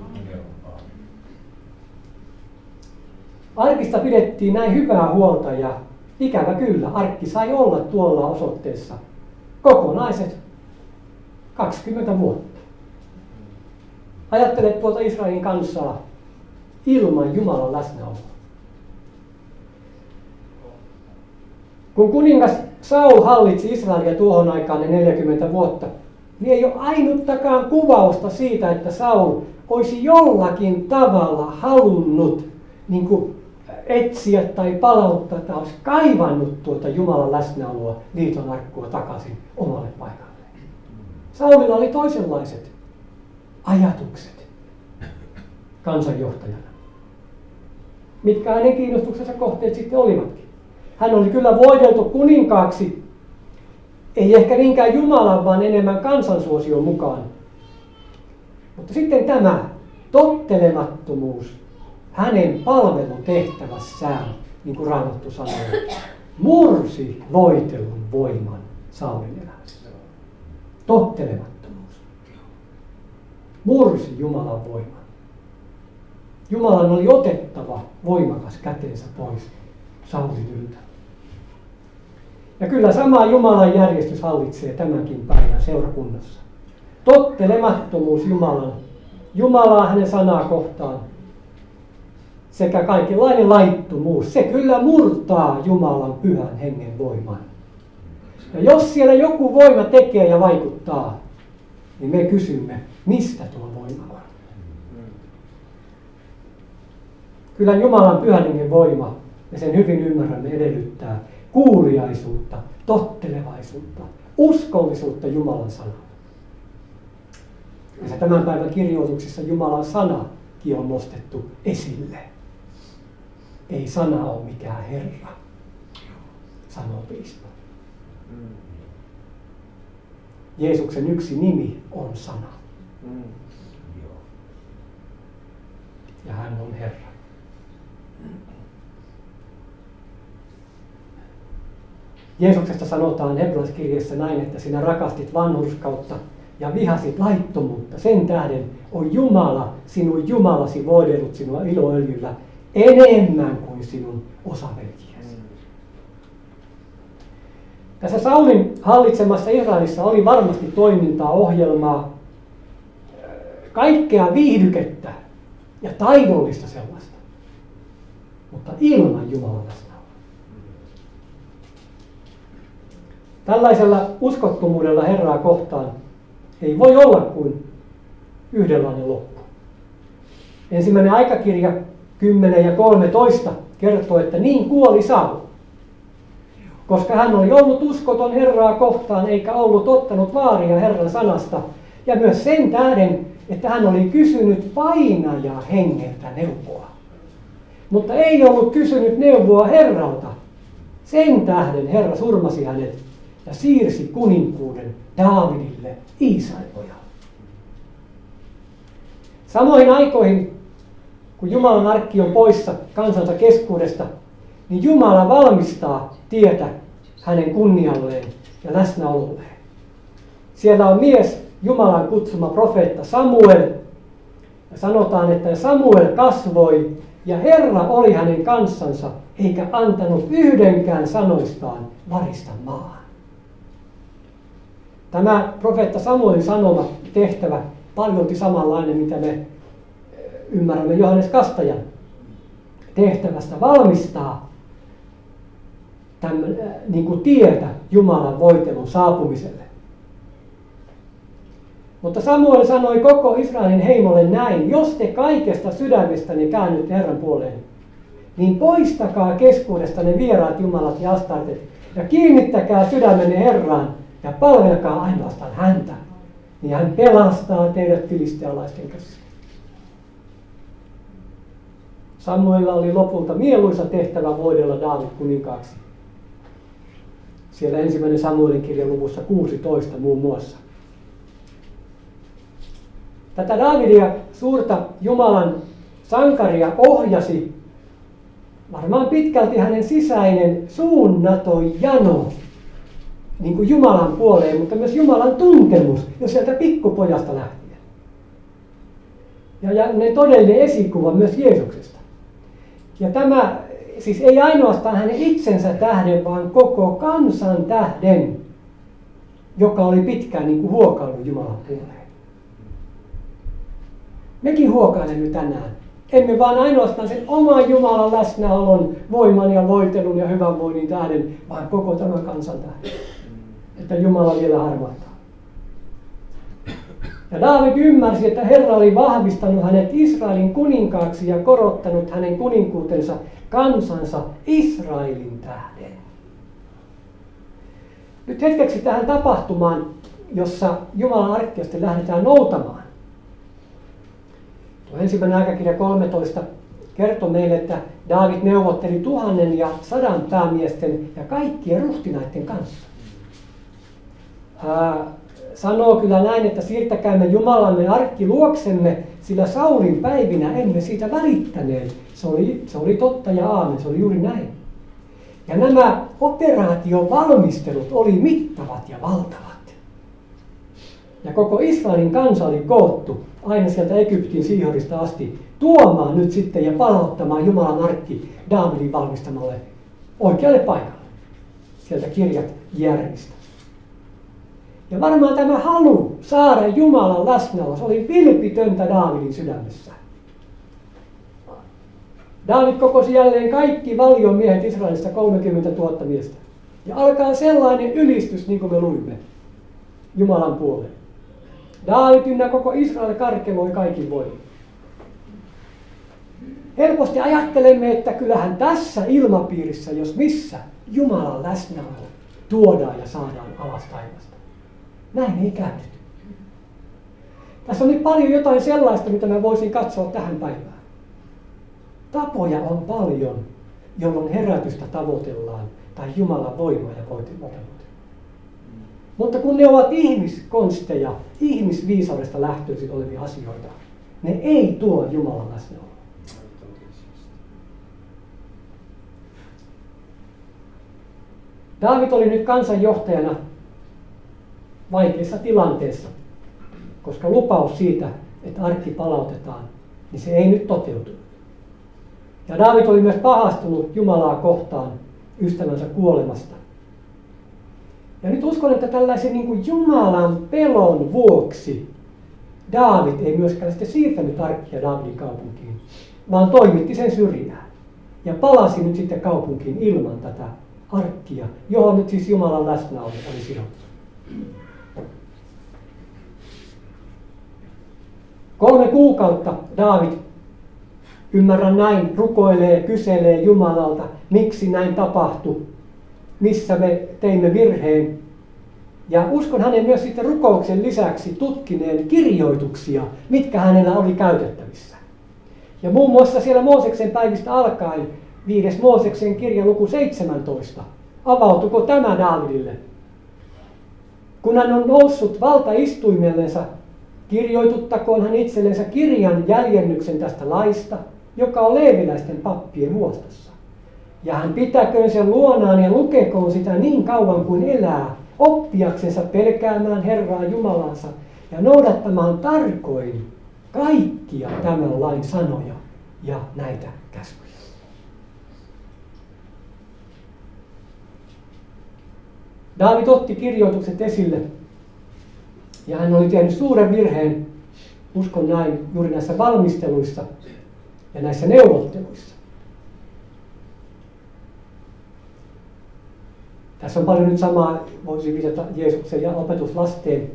Speaker 1: Arkista pidettiin näin hyvää huolta ja ikävä kyllä, arkki sai olla tuolla osoitteessa kokonaiset kaksikymmentä vuotta. Ajattele tuota Israelin kansaa ilman Jumalan läsnäoloa. Kun kuningas Saul hallitsi Israelia tuohon aikaan ne neljäkymmentä vuotta, niin ei ole ainuttakaan kuvausta siitä, että Saul olisi jollakin tavalla halunnut niin kuin etsiä tai palauttaa tai olisi kaivannut tuota Jumalan läsnäoloa, liiton arkkua takaisin omalle paikalle. Saulilla oli toisenlaiset ajatukset kansanjohtajana. Mitkä hänen kiinnostuksensa kohteet sitten olivatkin. Hän oli kyllä voideltu kuninkaaksi, ei ehkä niinkään Jumalan, vaan enemmän kansansuosion mukaan. Mutta sitten tämä tottelemattomuus hänen palvelutehtävässään, niin kuin Raamattu sanoo, mursi voitelun voiman Saulin elämässä. Tottelemattomuus mursi Jumalan voiman. Jumalan oli otettava voimakas kätensä pois Saulin yltä. Ja kyllä sama Jumalan järjestys hallitsee tämänkin päivän seurakunnassa. Tottelemattomuus Jumalan, Jumalaa hänen sanaa kohtaan sekä kaikenlainen laittomuus, se kyllä murtaa Jumalan pyhän hengen voiman. Ja jos siellä joku voima tekee ja vaikuttaa, niin me kysymme, mistä tuo voima on. Kyllä Jumalan pyhän hengen voima, ja sen hyvin ymmärrämme, edellyttää kuuliaisuutta, tottelevaisuutta, uskollisuutta Jumalan sanaan. Ja tämän päivän kirjoituksissa Jumalan sanakin on nostettu esille. Ei sana ole mikään Herra, sanoo piispa. Jeesuksen yksi nimi on sana. Ja hän on Herra. Jeesuksesta sanotaan hebrealaiskirjeessä näin, että sinä rakastit vanhurskautta ja vihasit laittomuutta. Sen tähden on Jumala, sinun Jumalasi voidellut sinua iloöljyllä enemmän kuin sinun osaveljiesi. Tässä Saulin hallitsemassa Israelissa oli varmasti toimintaa, ohjelmaa, kaikkea viihdykettä ja taidollista sellaista, mutta ilman Jumalan läsnäoloa. Tällaisella uskottomuudella Herraa kohtaan ei voi olla kuin yhdenlainen loppu. Ensimmäinen aikakirja kymmenen ja kolmetoista kertoo, että niin kuoli Saul, koska hän oli ollut uskoton Herraa kohtaan eikä ollut ottanut vaaria Herran sanasta, ja myös sen tähden, että hän oli kysynyt painajaa hengeltä neuvoa. Mutta ei ollut kysynyt neuvoa Herralta. Sen tähden Herra surmasi hänet ja siirsi kuninkuuden Daavidille, Iisain pojalle. Samoihin aikoihin, kun Jumalan arkki on poissa kansansa keskuudesta, niin Jumala valmistaa tietä hänen kunnialleen ja läsnäololleen. Siellä on mies, Jumalan kutsuma profeetta Samuel. Ja sanotaan, että Samuel kasvoi ja Herra oli hänen kanssansa, eikä antanut yhdenkään sanoistaan varista maahan. Tämä profeetta Samuelin sanoma tehtävä paljolti samanlainen, mitä me ymmärrämme Johannes Kastajan tehtävästä, valmistaa tämän, niin kuin tietä Jumalan voitelun saapumiselle. Mutta Samuel sanoi koko Israelin heimolle näin: jos te kaikesta sydämestäni käännytte Herran puoleen, niin poistakaa keskuudestanne vieraat jumalat ja astartet ja kiinnittäkää sydämenne Herraan ja palvelkaa ainoastaan häntä, niin hän pelastaa teidät filistealaisten käsistä. Samuelilla oli lopulta mieluisa tehtävä voidella Daavid kuninkaaksi. Siellä ensimmäinen Samuelin kirjan luvussa kuusitoista muun muassa. Tätä Daavidia, suurta Jumalan sankaria, ohjasi varmaan pitkälti hänen sisäinen suunnaton jano niin kuin Jumalan puoleen, mutta myös Jumalan tuntemus jo sieltä pikkupojasta lähtien. Ja, ja ne todellinen esikuva myös Jeesuksesta. Ja tämä siis ei ainoastaan hänen itsensä tähden, vaan koko kansan tähden, joka oli pitkään niin kuin huokaillut Jumalan puoleen. Mekin huokailemme tänään. Emme vaan ainoastaan sen oman Jumalan läsnäolon, voiman ja voitelun ja hyvänvoinnin tähden, vaan koko tämän kansan tähden. Että Jumala vielä armahtaa. Ja Daavid ymmärsi, että Herra oli vahvistanut hänet Israelin kuninkaaksi ja korottanut hänen kuninkuutensa kansansa Israelin tähden. Nyt hetkeksi tähän tapahtumaan, jossa Jumalan arkkia lähdetään noutamaan. Tuo ensimmäinen aikakirja kolmetoista kertoo meille, että Daavid neuvotteli tuhannen ja sadan päämiesten ja kaikkien ruhtinaiden kanssa. Ää, sanoo kyllä näin, että siirtäkäämme Jumalamme arkki luoksemme, sillä Saulin päivinä emme siitä välittäneet. Se oli, se oli totta ja aamen, se oli juuri näin. Ja nämä operaation valmistelut oli mittavat ja valtavat. Ja koko Israelin kansa oli koottu aina sieltä Egyptin Siihorista asti tuomaan nyt sitten ja palauttamaan Jumalan arkki Daavidin valmistamalle oikealle paikalle sieltä Kirjat Järvistä. Ja varmaan tämä halu saada Jumalan läsnäolo, se oli vilpitöntä Daavidin sydämessä. Daavid kokosi jälleen kaikki valion miehet Israelista kolmekymmentätuhatta miestä. Ja alkaa sellainen ylistys, niin kuin me luimme, Jumalan puoleen. Daavid ynnä koko Israel karkeloi kaikin voimin. Helposti ajattelemme, että kyllähän tässä ilmapiirissä, jos missä, Jumalan läsnäolo tuodaan ja saadaan alas taivasta. Näin ei käynyt. Tässä on nyt paljon jotain sellaista, mitä mä voisin katsoa tähän päivään. Tapoja on paljon, jolloin herätystä tavoitellaan tai Jumalan voimaa ja voitellaan. Mutta kun ne ovat ihmiskonsteja, ihmisviisaudesta lähtöisin olevia asioita, ne ei tuo Jumalan läsnäoloa. Daavid oli nyt kansanjohtajana vaikeassa tilanteessa, koska lupaus siitä, että arkki palautetaan, niin se ei nyt toteutunut. Ja Daavid oli myös pahastunut Jumalaa kohtaan ystävänsä kuolemasta. Ja nyt uskon, että tällaisen niin kuin Jumalan pelon vuoksi Daavid ei myöskään sitten siirtänyt arkkia Daavidin kaupunkiin, vaan toimitti sen syrjään. Ja palasi nyt sitten kaupunkiin ilman tätä arkkia, johon nyt siis Jumalan läsnäolo oli sidottu. Kolme kuukautta Daavid, ymmärrän näin, rukoilee, kyselee Jumalalta, miksi näin tapahtui, missä me teimme virheen. Ja uskon hänen myös sitten rukouksen lisäksi tutkineen kirjoituksia, mitkä hänellä oli käytettävissä. Ja muun muassa siellä Mooseksen päivistä alkaen, viides Mooseksen kirja luku seitsemäntoista, avautuko tämä Daavidille? Kun hän on noussut valtaistuimellensa, kirjoituttakoon hän itsellensä kirjan jäljennyksen tästä laista, joka on leeviläisten pappien huostassa. Ja hän pitäköön sen luonaan ja lukekoon sitä niin kauan kuin elää, oppiaksensa pelkäämään Herraa Jumalansa ja noudattamaan tarkoin kaikkia tämän lain sanoja ja näitä käskyjä. Daavid otti kirjoitukset esille ja hän oli tehnyt suuren virheen, uskon näin, juuri näissä valmisteluissa ja näissä neuvotteluissa. Tässä on paljon nyt samaa, voisi viitata Jeesuksen ja opetuslasteen.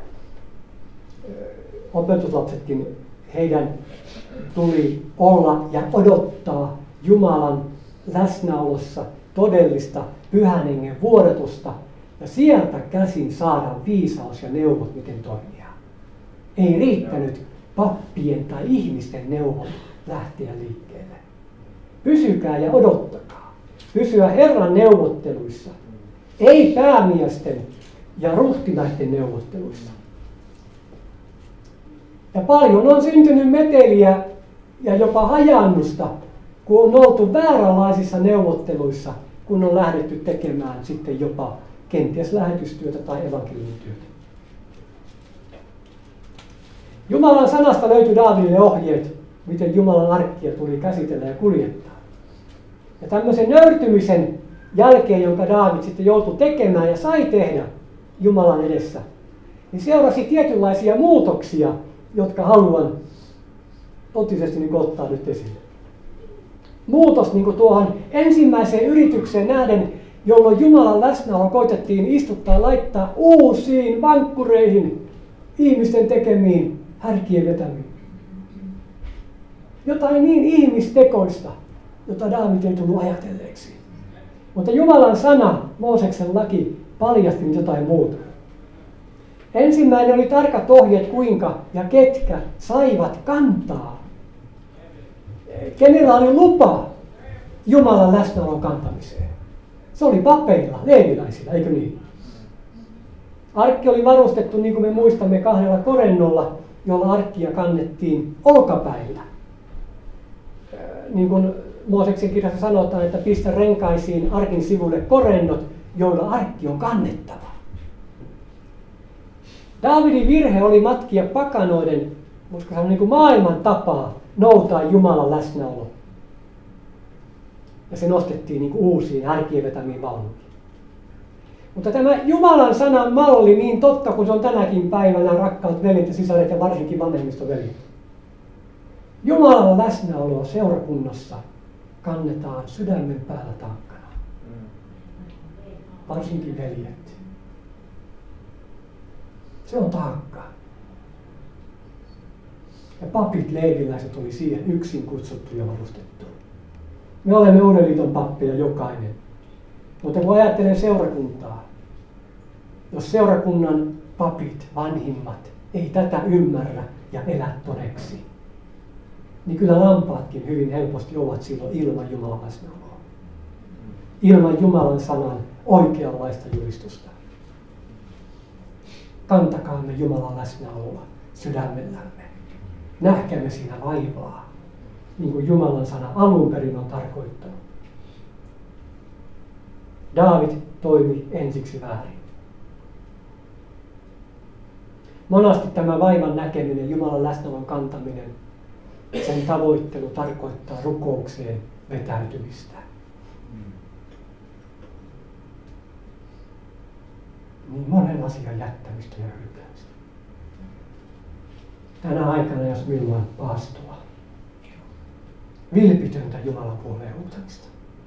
Speaker 1: Opetuslapsetkin, heidän tuli olla ja odottaa Jumalan läsnäolossa todellista Pyhän Hengen vuodatusta ja sieltä käsin saada viisaus ja neuvot, miten toimia. Ei riittänyt pappien tai ihmisten neuvot lähteä liikkeelle. Pysykää ja odottakaa. Pysyä Herran neuvotteluissa, ei päämiesten ja ruhtinaiden neuvotteluissa. Ja paljon on syntynyt meteliä ja jopa hajannusta, kun on oltu vääränlaisissa neuvotteluissa, kun on lähdetty tekemään sitten jopa kenties lähetystyötä tai evankeliumityötä. Jumalan sanasta löytyi Daavidille ohjeet, miten Jumalan arkkia tuli käsitellä ja kuljettaa. Ja tämmöisen nöyrtymisen jälkeen, jonka Daavid sitten joutui tekemään ja sai tehdä Jumalan edessä, niin seurasi tietynlaisia muutoksia, jotka haluan totisesti niin ottaa nyt esille. Muutos niin tuohon ensimmäiseen yritykseen nähden, jolloin Jumalan läsnäolo koitettiin istuttaa laittaa uusiin vankkureihin, ihmisten tekemiin härkien vetämiin. Jotain niin ihmistekoista, jota Daavid ei tullut ajatelleeksi. Mutta Jumalan sana, Mooseksen laki, paljasti jotain muuta. Ensimmäinen oli tarkat ohjeet, kuinka ja ketkä saivat kantaa. Kenellä oli lupa Jumalan läsnäolon kantamiseen? Se oli papeilla, leeviläisillä, eikö niin? Arkki oli varustettu, niin kuin me muistamme, kahdella korennolla, jolla arkkia kannettiin olkapäillä. Niin kuin Mooseksen kirjassa sanotaan, että pistä renkaisiin arkin sivulle korennot, joilla arkki on kannettava. Daavidin virhe oli matkia pakanoiden, koska se on niin kuin maailman tapaa noutaa Jumalan läsnäolo. Ja se nostettiin niin kuin uusiin härkien vetämiin vaunuihin. Mutta tämä Jumalan sanan malli, niin totta kuin se on tänäkin päivänä, rakkaat veljet ja sisaret ja varsinkin vanhemmistoveljet. Jumalan läsnäoloa seurakunnassa kannetaan sydämen päällä taakkana. Varsinkin veljet. Se on taakka. Ja papit, leeviläiset oli siihen yksin kutsuttu ja varustettu. Me olemme Uuden liiton pappeja jokainen. Mutta kun ajattelen seurakuntaa, jos seurakunnan papit, vanhimmat, ei tätä ymmärrä ja elä todeksi, niin kyllä lampaatkin hyvin helposti ovat silloin ilman Jumalan läsnäoloa. Ilman Jumalan sanan oikeanlaista julistusta. Kantakaamme Jumalan läsnäoloa sydämellämme. Nähkäämme siinä vaivaa, niin kuin Jumalan sana alun perin on tarkoittanut. Daavid toimi ensiksi väärin. Monasti tämä vaivan näkeminen, Jumalan läsnäolon kantaminen, sen tavoittelu tarkoittaa rukoukseen vetäytymistä. niin monen asian jättämistä ja hylkäämistä. Tänä aikana, jos milloin paastoa, vilpitöntä Jumalan puoleen huutamista.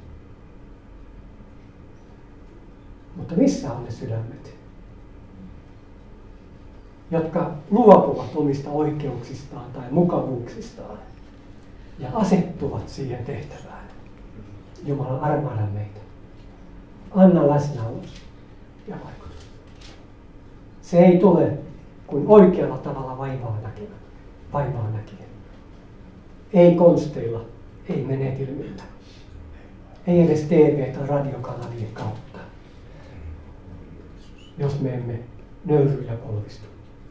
Speaker 1: Mutta missä on ne sydämet, jotka luopuvat omista oikeuksistaan tai mukavuuksistaan ja asettuvat siihen tehtävään? Jumala, armahda meitä. Anna läsnäolos ja vaikutus. Se ei tule kuin oikealla tavalla vaivaa näkemään, vaivaa näkien. Ei konsteilla, ei menetelmillä, ei edes T V- tai radiokanavien kautta, jos me emme nöyry ja polvistu.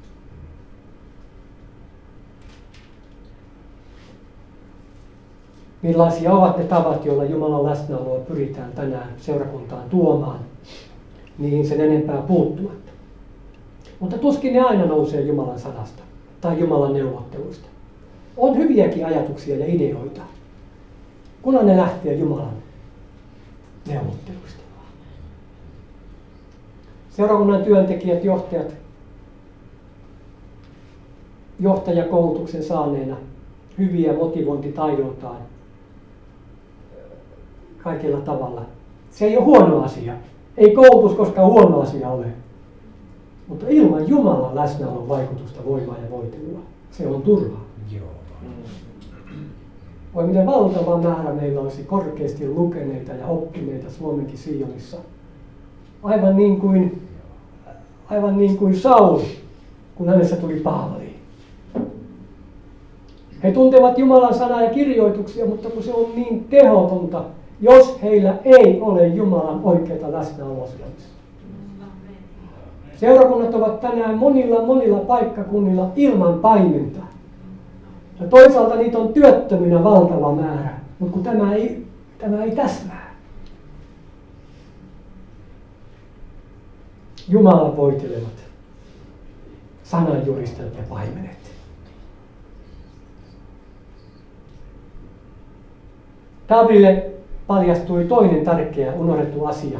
Speaker 1: Millaisia ovat ne tavat, joilla Jumalan läsnäoloa pyritään tänään seurakuntaan tuomaan, niihin sen enempää puuttumatta. Mutta tuskin ne aina nousee Jumalan sanasta tai Jumalan neuvotteluista. On hyviäkin ajatuksia ja ideoita, kunhan ne lähtee Jumalan neuvotteluista. Seurakunnan työntekijät, johtajat, johtajakoulutuksen saaneena, hyviä motivointitaidoltaan kaikilla tavalla. Se ei ole huono asia. Ei koulutus koskaan huono asia ole. Mutta ilman Jumalan läsnäolon vaikutusta, voimaa ja voitelua, se on turhaa.
Speaker 2: Joo.
Speaker 1: Voi miten valtava määrä meillä olisi korkeasti lukeneita ja oppineita Suomenkin Sionissa. Aivan niin kuin, aivan niin kuin Saul, kun hänessä tuli Paavali. He tuntevat Jumalan sanaa ja kirjoituksia, mutta kun se on niin tehotonta, jos heillä ei ole Jumalan oikeata läsnäoloa sydämessä. Seurakunnat ovat tänään monilla monilla paikkakunnilla ilman paimenta. Ja toisaalta niitä on työttöminä valtava määrä, mutta kun tämä ei, tämä ei täsmää. Jumalan voitelevat, sananjuristajat ja paimenet. Davidille paljastui toinen tärkeä unohdettu asia.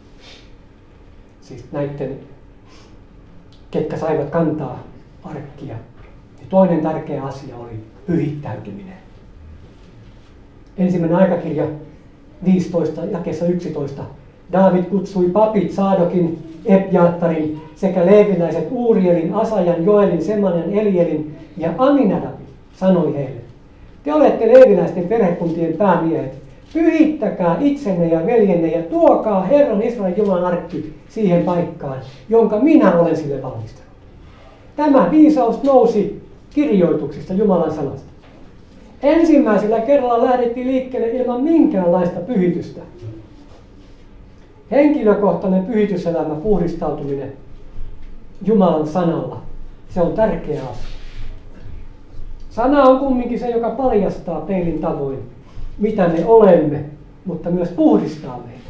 Speaker 1: Siis näiden, ketkä saivat kantaa arkkia. Ja toinen tärkeä asia oli pyhittäytyminen. Ensimmäinen aikakirja viisitoista jakeessa yksitoista. Daavid kutsui papit Saadokin, Ebjaattarin sekä leeviläiset Uurielin, Asajan, Joelin, Semanan, Elielin ja Aminadabin. Sanoi heille: te olette leeviläisten perhekuntien päämiehet. Pyhittäkää itsenne ja veljenne ja tuokaa Herran Israelin Jumalan arkki siihen paikkaan, jonka minä olen sille valmistanut. Tämä viisaus nousi kirjoituksista Jumalan sanasta. Ensimmäisellä kerralla lähdettiin liikkeelle ilman minkäänlaista pyhitystä. Henkilökohtainen pyhityselämä, puhdistautuminen Jumalan sanalla, se on tärkeä asia. Sana on kumminkin se, joka paljastaa peilin tavoin, mitä me olemme, mutta myös puhdistaa meitä.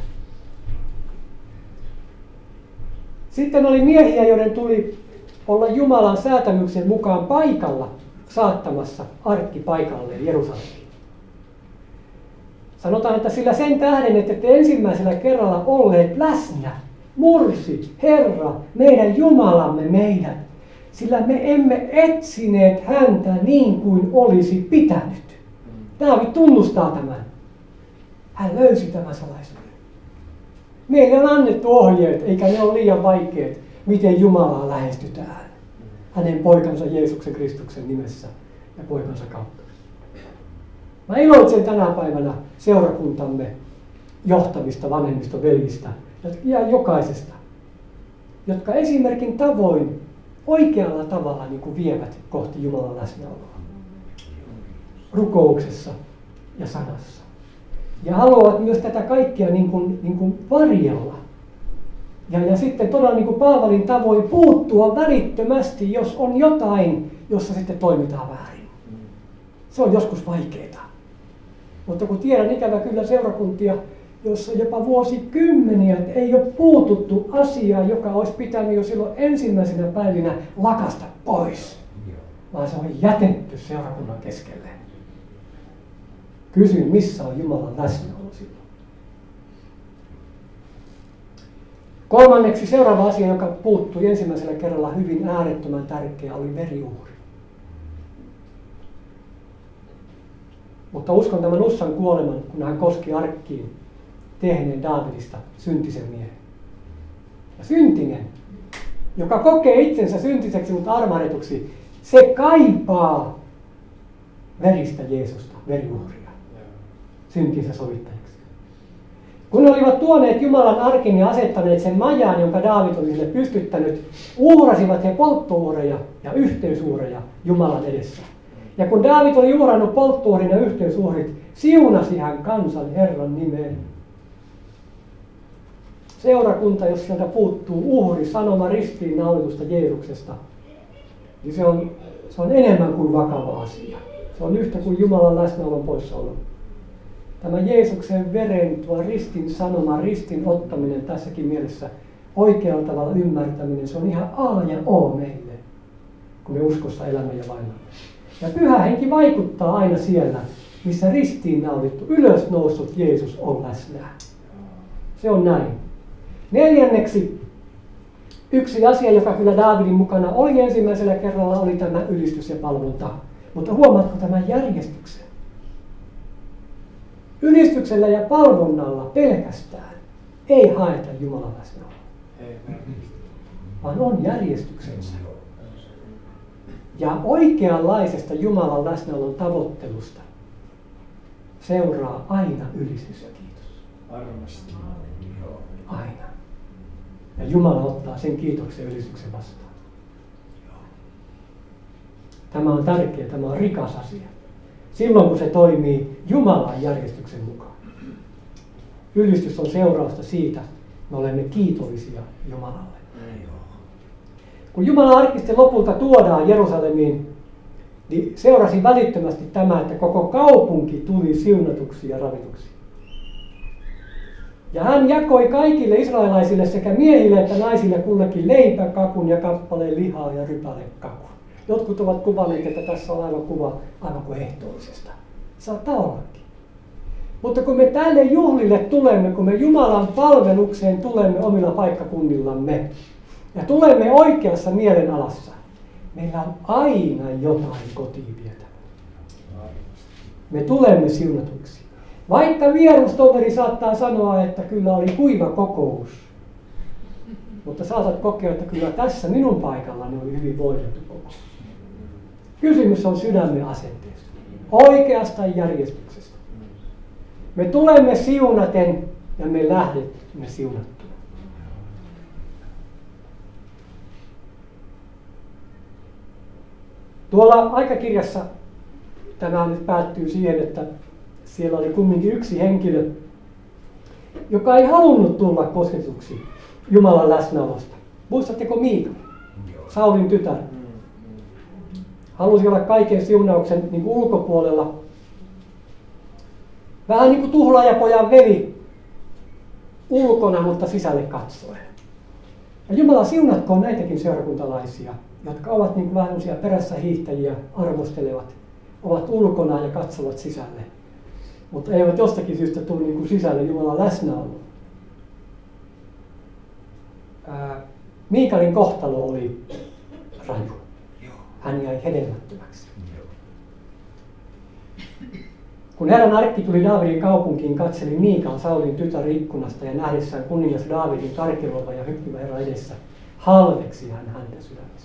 Speaker 1: Sitten oli miehiä, joiden tuli olla Jumalan säätämyksen mukaan paikalla saattamassa arkki paikalleen Jerusalemiin. Sanotaan, että sillä sen tähden, että te ensimmäisellä kerralla olleet läsnä, mursi Herra, meidän Jumalamme meidät, sillä me emme etsineet häntä niin kuin olisi pitänyt. Daavid tunnustaa tämän. Hän löysi tämän salaisuuden. Meille on annettu ohjeet, eikä ne ole liian vaikeat, miten Jumalaa lähestytään. Hänen poikansa Jeesuksen Kristuksen nimessä ja poikansa kautta. Mä iloitsen tänä päivänä seurakuntamme johtamista, vanhemmista, veljistä ja jokaisesta, jotka esimerkin tavoin oikealla tavalla niin kuin vievät kohti Jumalan läsnäoloa. Rukouksessa ja sanassa. Ja haluavat myös tätä kaikkea niin kuin, niin kuin varjella. Ja, ja sitten todella niin kuin Paavalin tavoin puuttua välittömästi, jos on jotain, jossa sitten toimitaan väärin. Se on joskus vaikeaa. Mutta kun tiedän ikävä kyllä seurakuntia, jossa jopa vuosikymmeniä ei ole puututtu asiaan, joka olisi pitänyt jo silloin ensimmäisenä päivinä lakasta pois. Vaan se on jätetty seurakunnan keskelle. Kysyn, missä on Jumalan läsnäolo silloin? Kolmanneksi seuraava asia, joka puuttui ensimmäisellä kerralla hyvin äärettömän tärkeä, oli veriuhri. Mutta uskon tämän Ussan kuoleman, kun hän koski arkkiin tehneen Daavidista syntisen miehen. Ja syntinen, joka kokee itsensä syntiseksi, mutta armahdetuksi, se kaipaa veristä Jeesusta, veriuhria, syntinsä sovittajaksi. Kun he olivat tuoneet Jumalan arkin ja asettaneet sen majaan, jonka Daavid oli sille pystyttänyt, uhrasivat he polttouhreja ja yhteysuhreja Jumalan edessä. Ja kun Daavid oli uhrannut polttouhrin ja yhteysuhrit, siunasi hän kansan Herran nimeen. Seurakunta, jos sieltä puuttuu uhri, sanoma ristiinnaulitusta Jeesuksesta, niin se on, se on enemmän kuin vakava asia. Se on yhtä kuin Jumalan läsnäolon poissaolo. Tämä Jeesuksen veren, tuo ristin sanoma, ristin ottaminen tässäkin mielessä, oikealla tavalla ymmärtäminen, se on ihan A ja O meille, kun me uskossa elämme ja vainamme. Ja Pyhä Henki vaikuttaa aina siellä, missä ristiinnaulittu, ylösnoussut Jeesus on läsnä. Se on näin. Neljänneksi, yksi asia, joka kyllä Daavidin mukana oli ensimmäisellä kerralla, oli tämä ylistys ja palvonta. Mutta huomaatko tämän järjestyksen? Ylistyksellä ja palvonnalla pelkästään ei haeta Jumalan läsnäoloa, vaan on järjestyksensä. Ja oikeanlaisesta Jumalan läsnäolon tavoittelusta seuraa aina ylistys ja kiitos.
Speaker 2: Varmasti.
Speaker 1: Aina. Ja Jumala ottaa sen kiitoksen ja ylistyksen vastaan. Tämä on tärkeä, tämä on rikas asia. Silloin kun se toimii Jumalan järjestyksen mukaan. Ylistys on seurausta siitä, me olemme kiitollisia Jumalalle. Kun Jumalan arkki sitten lopulta tuodaan Jerusalemiin, niin seurasi välittömästi tämä, että koko kaupunki tuli siunatuksi ja ravituksi. Ja hän jakoi kaikille israelaisille sekä miehille että naisille kullekin leipäkakun ja kappaleen lihaa ja rypälekakun. Jotkut ovat kuvanneet, että tässä on aivan kuva aivan kuin ehtoollisesta. Saattaa ollakin. Mutta kun me tälle juhlille tulemme, kun me Jumalan palvelukseen tulemme omilla paikkakunnillamme ja tulemme oikeassa mielenalassa, meillä on aina jotain kotiin vietävää. Me tulemme siunatuiksi. Vaikka vierustoveri saattaa sanoa, että kyllä oli kuiva kokous, mutta saatat kokea, että kyllä tässä minun paikallani oli hyvin voitettu kokous. Kysymys on sydämen asenteesta, oikeasta järjestyksestä. Me tulemme siunaten ja me lähdemme siunattuna. Tuolla aikakirjassa tämä nyt päättyy siihen, että siellä oli kumminkin yksi henkilö, joka ei halunnut tulla kosketuksi Jumalan läsnäolosta. Muistatteko Miika? Saulin tytär. Halusi olla kaiken siunauksen niin kuin ulkopuolella. Vähän niin kuin tuhlaajapojan veli ulkona, mutta sisälle katsoen. Ja Jumala siunatkoon näitäkin seurakuntalaisia, jotka ovat niin kuin vähän perässä hiihtäjiä, arvostelevat, ovat ulkona ja katsovat sisälle. Mutta eivät jostakin syystä tule niin kuin sisälle Jumalan läsnäoloon. Miikalin kohtalo oli raju. Hän jäi hedelmättömäksi. Kun Herran arkki tuli Daavidin kaupunkiin, katseli Miikal, Saulin tytär, ikkunasta ja nähdessään kuningas Daavidin karkeloiva ja hyppivä Herran edessä, halveksi hän häntä sydämessä.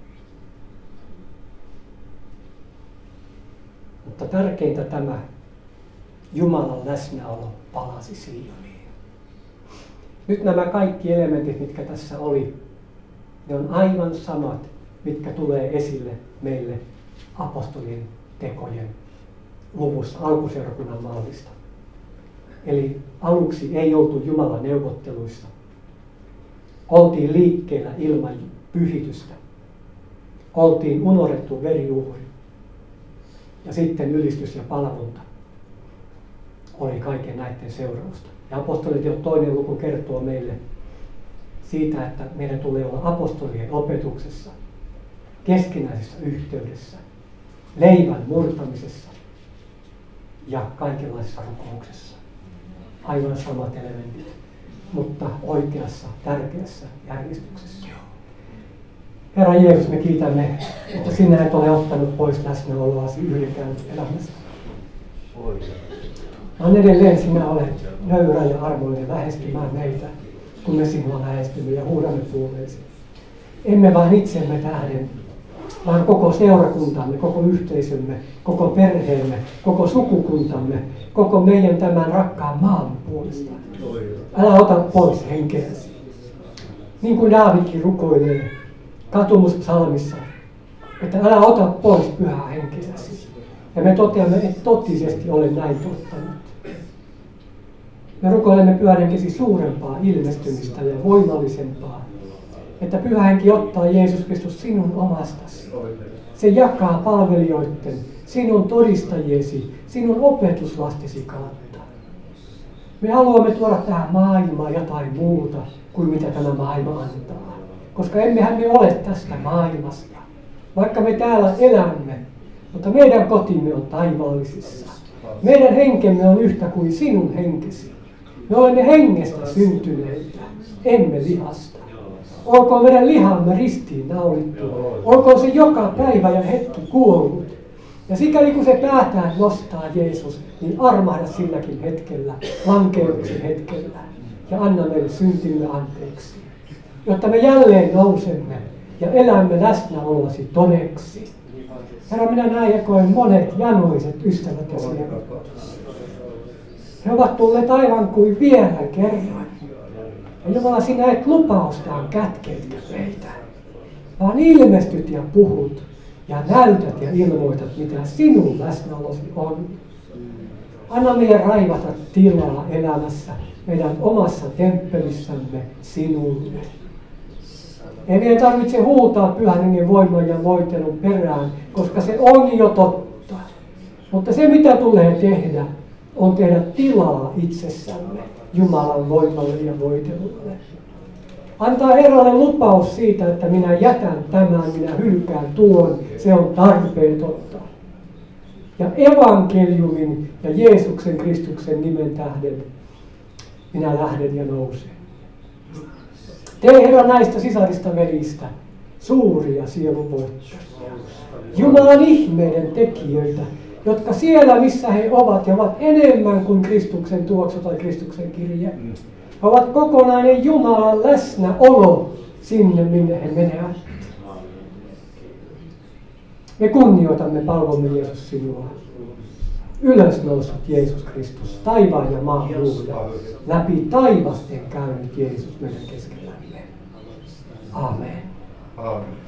Speaker 1: Mutta tärkeintä tämä Jumalan läsnäolo palasi Sioniin. Nyt nämä kaikki elementit, mitkä tässä oli, ne on aivan samat, mitkä tulee esille meille apostolien tekojen luvussa alkuseurakunnan mallista. Eli aluksi ei oltu Jumalan neuvotteluissa. Oltiin liikkeellä ilman pyhitystä. Oltiin unohdettu veriuhri. Ja sitten ylistys ja palvonta oli kaiken näiden seurausta. Ja apostolit jo toinen luku kertoo meille siitä, että meidän tulee olla apostolien opetuksessa, keskinäisessä yhteydessä, leivän murtamisessa ja kaikenlaisessa rukouksessa. Aivan samat elementit. mutta oikeassa, tärkeässä järjestyksessä. Herra Jeesus, me kiitämme, että sinä et ole ottanut pois läsnäoloasi yhdenkään elämästä. Vaan edelleen sinä olet nöyrä ja armoinen lähestymään meitä, kun me sinua lähestymme ja huudamme puoleesi. Emme vain itsemme tähden, vaan koko seurakuntamme, koko yhteisömme, koko perheemme, koko sukukuntamme, koko meidän tämän rakkaan maan puolesta. Älä ota pois henkeäsi. Niin kuin Daavidkin rukoilee katumuspsalmissa, että älä ota pois pyhää henkeäsi. Ja me toteamme, että totisesti olen näin tottanut. Me rukoilemme pyhän henkesi suurempaa ilmestymistä ja voimallisempaa, että pyhä henki ottaa Jeesus Kristus sinun omastasi. Se jakaa palvelijoiden, sinun todistajiesi, sinun opetuslastesi kautta. Me haluamme tuoda tähän maailmaan jotain muuta kuin mitä tämä maailma antaa, koska emmehän me ole tästä maailmasta, vaikka me täällä elämme, mutta meidän kotimme on taivaallisissa. Meidän henkemme on yhtä kuin sinun henkesi. Me olemme hengestä syntyneitä, emme lihasta. Olkoon meidän lihamme ristiin naulittu. Olkoon se joka päivä ja hetki kuollut. Ja sikäli kun se päätään nostaa Jeesus, niin armahda silläkin hetkellä, lankeuksen hetkellä. Ja anna meille syntimme anteeksi. Jotta me jälleen nousemme ja elämme läsnäolosi todeksi. Herra, minä näin ja koen monet janoiset ystävät ja siemet. He ovat tulleet aivan kuin vielä kerran. Ja Jumala, sinä et lupaustaan kätkeitä meitä, vaan ilmestyt ja puhut ja näytät ja ilmoitat, mitä sinun läsnäolosi on. Anna meidän raivata tilaa elämässä, meidän omassa temppelissämme sinulle. Ei meidän tarvitse huutaa pyhän hengen voiman ja voitelun perään, koska se on jo totta. Mutta se, mitä tulee tehdä, on tehdä tilaa itsessämme Jumalan voimalle ja voitelulle. Antaa Herralle lupaus siitä, että minä jätän tämän, minä hylkään tuon, se on tarpeetonta. Ja evankeliumin ja Jeesuksen Kristuksen nimen tähden minä lähden ja nousen. Tee Herra näistä sisarista velistä suuria sielunvoittajia. Jumalan ihmeiden tekijöitä, jotka siellä, missä he ovat, he ovat enemmän kuin Kristuksen tuoksu tai Kristuksen kirje. He ovat kokonainen Jumalan läsnäolo sinne, minne he menevät. Me kunnioitamme, palvomme Jeesus sinua. Ylösnousut Jeesus Kristus, taivaan ja maan luoja, läpi taivasten käynyt Jeesus meidän keskellämme. Amen.
Speaker 2: Amen.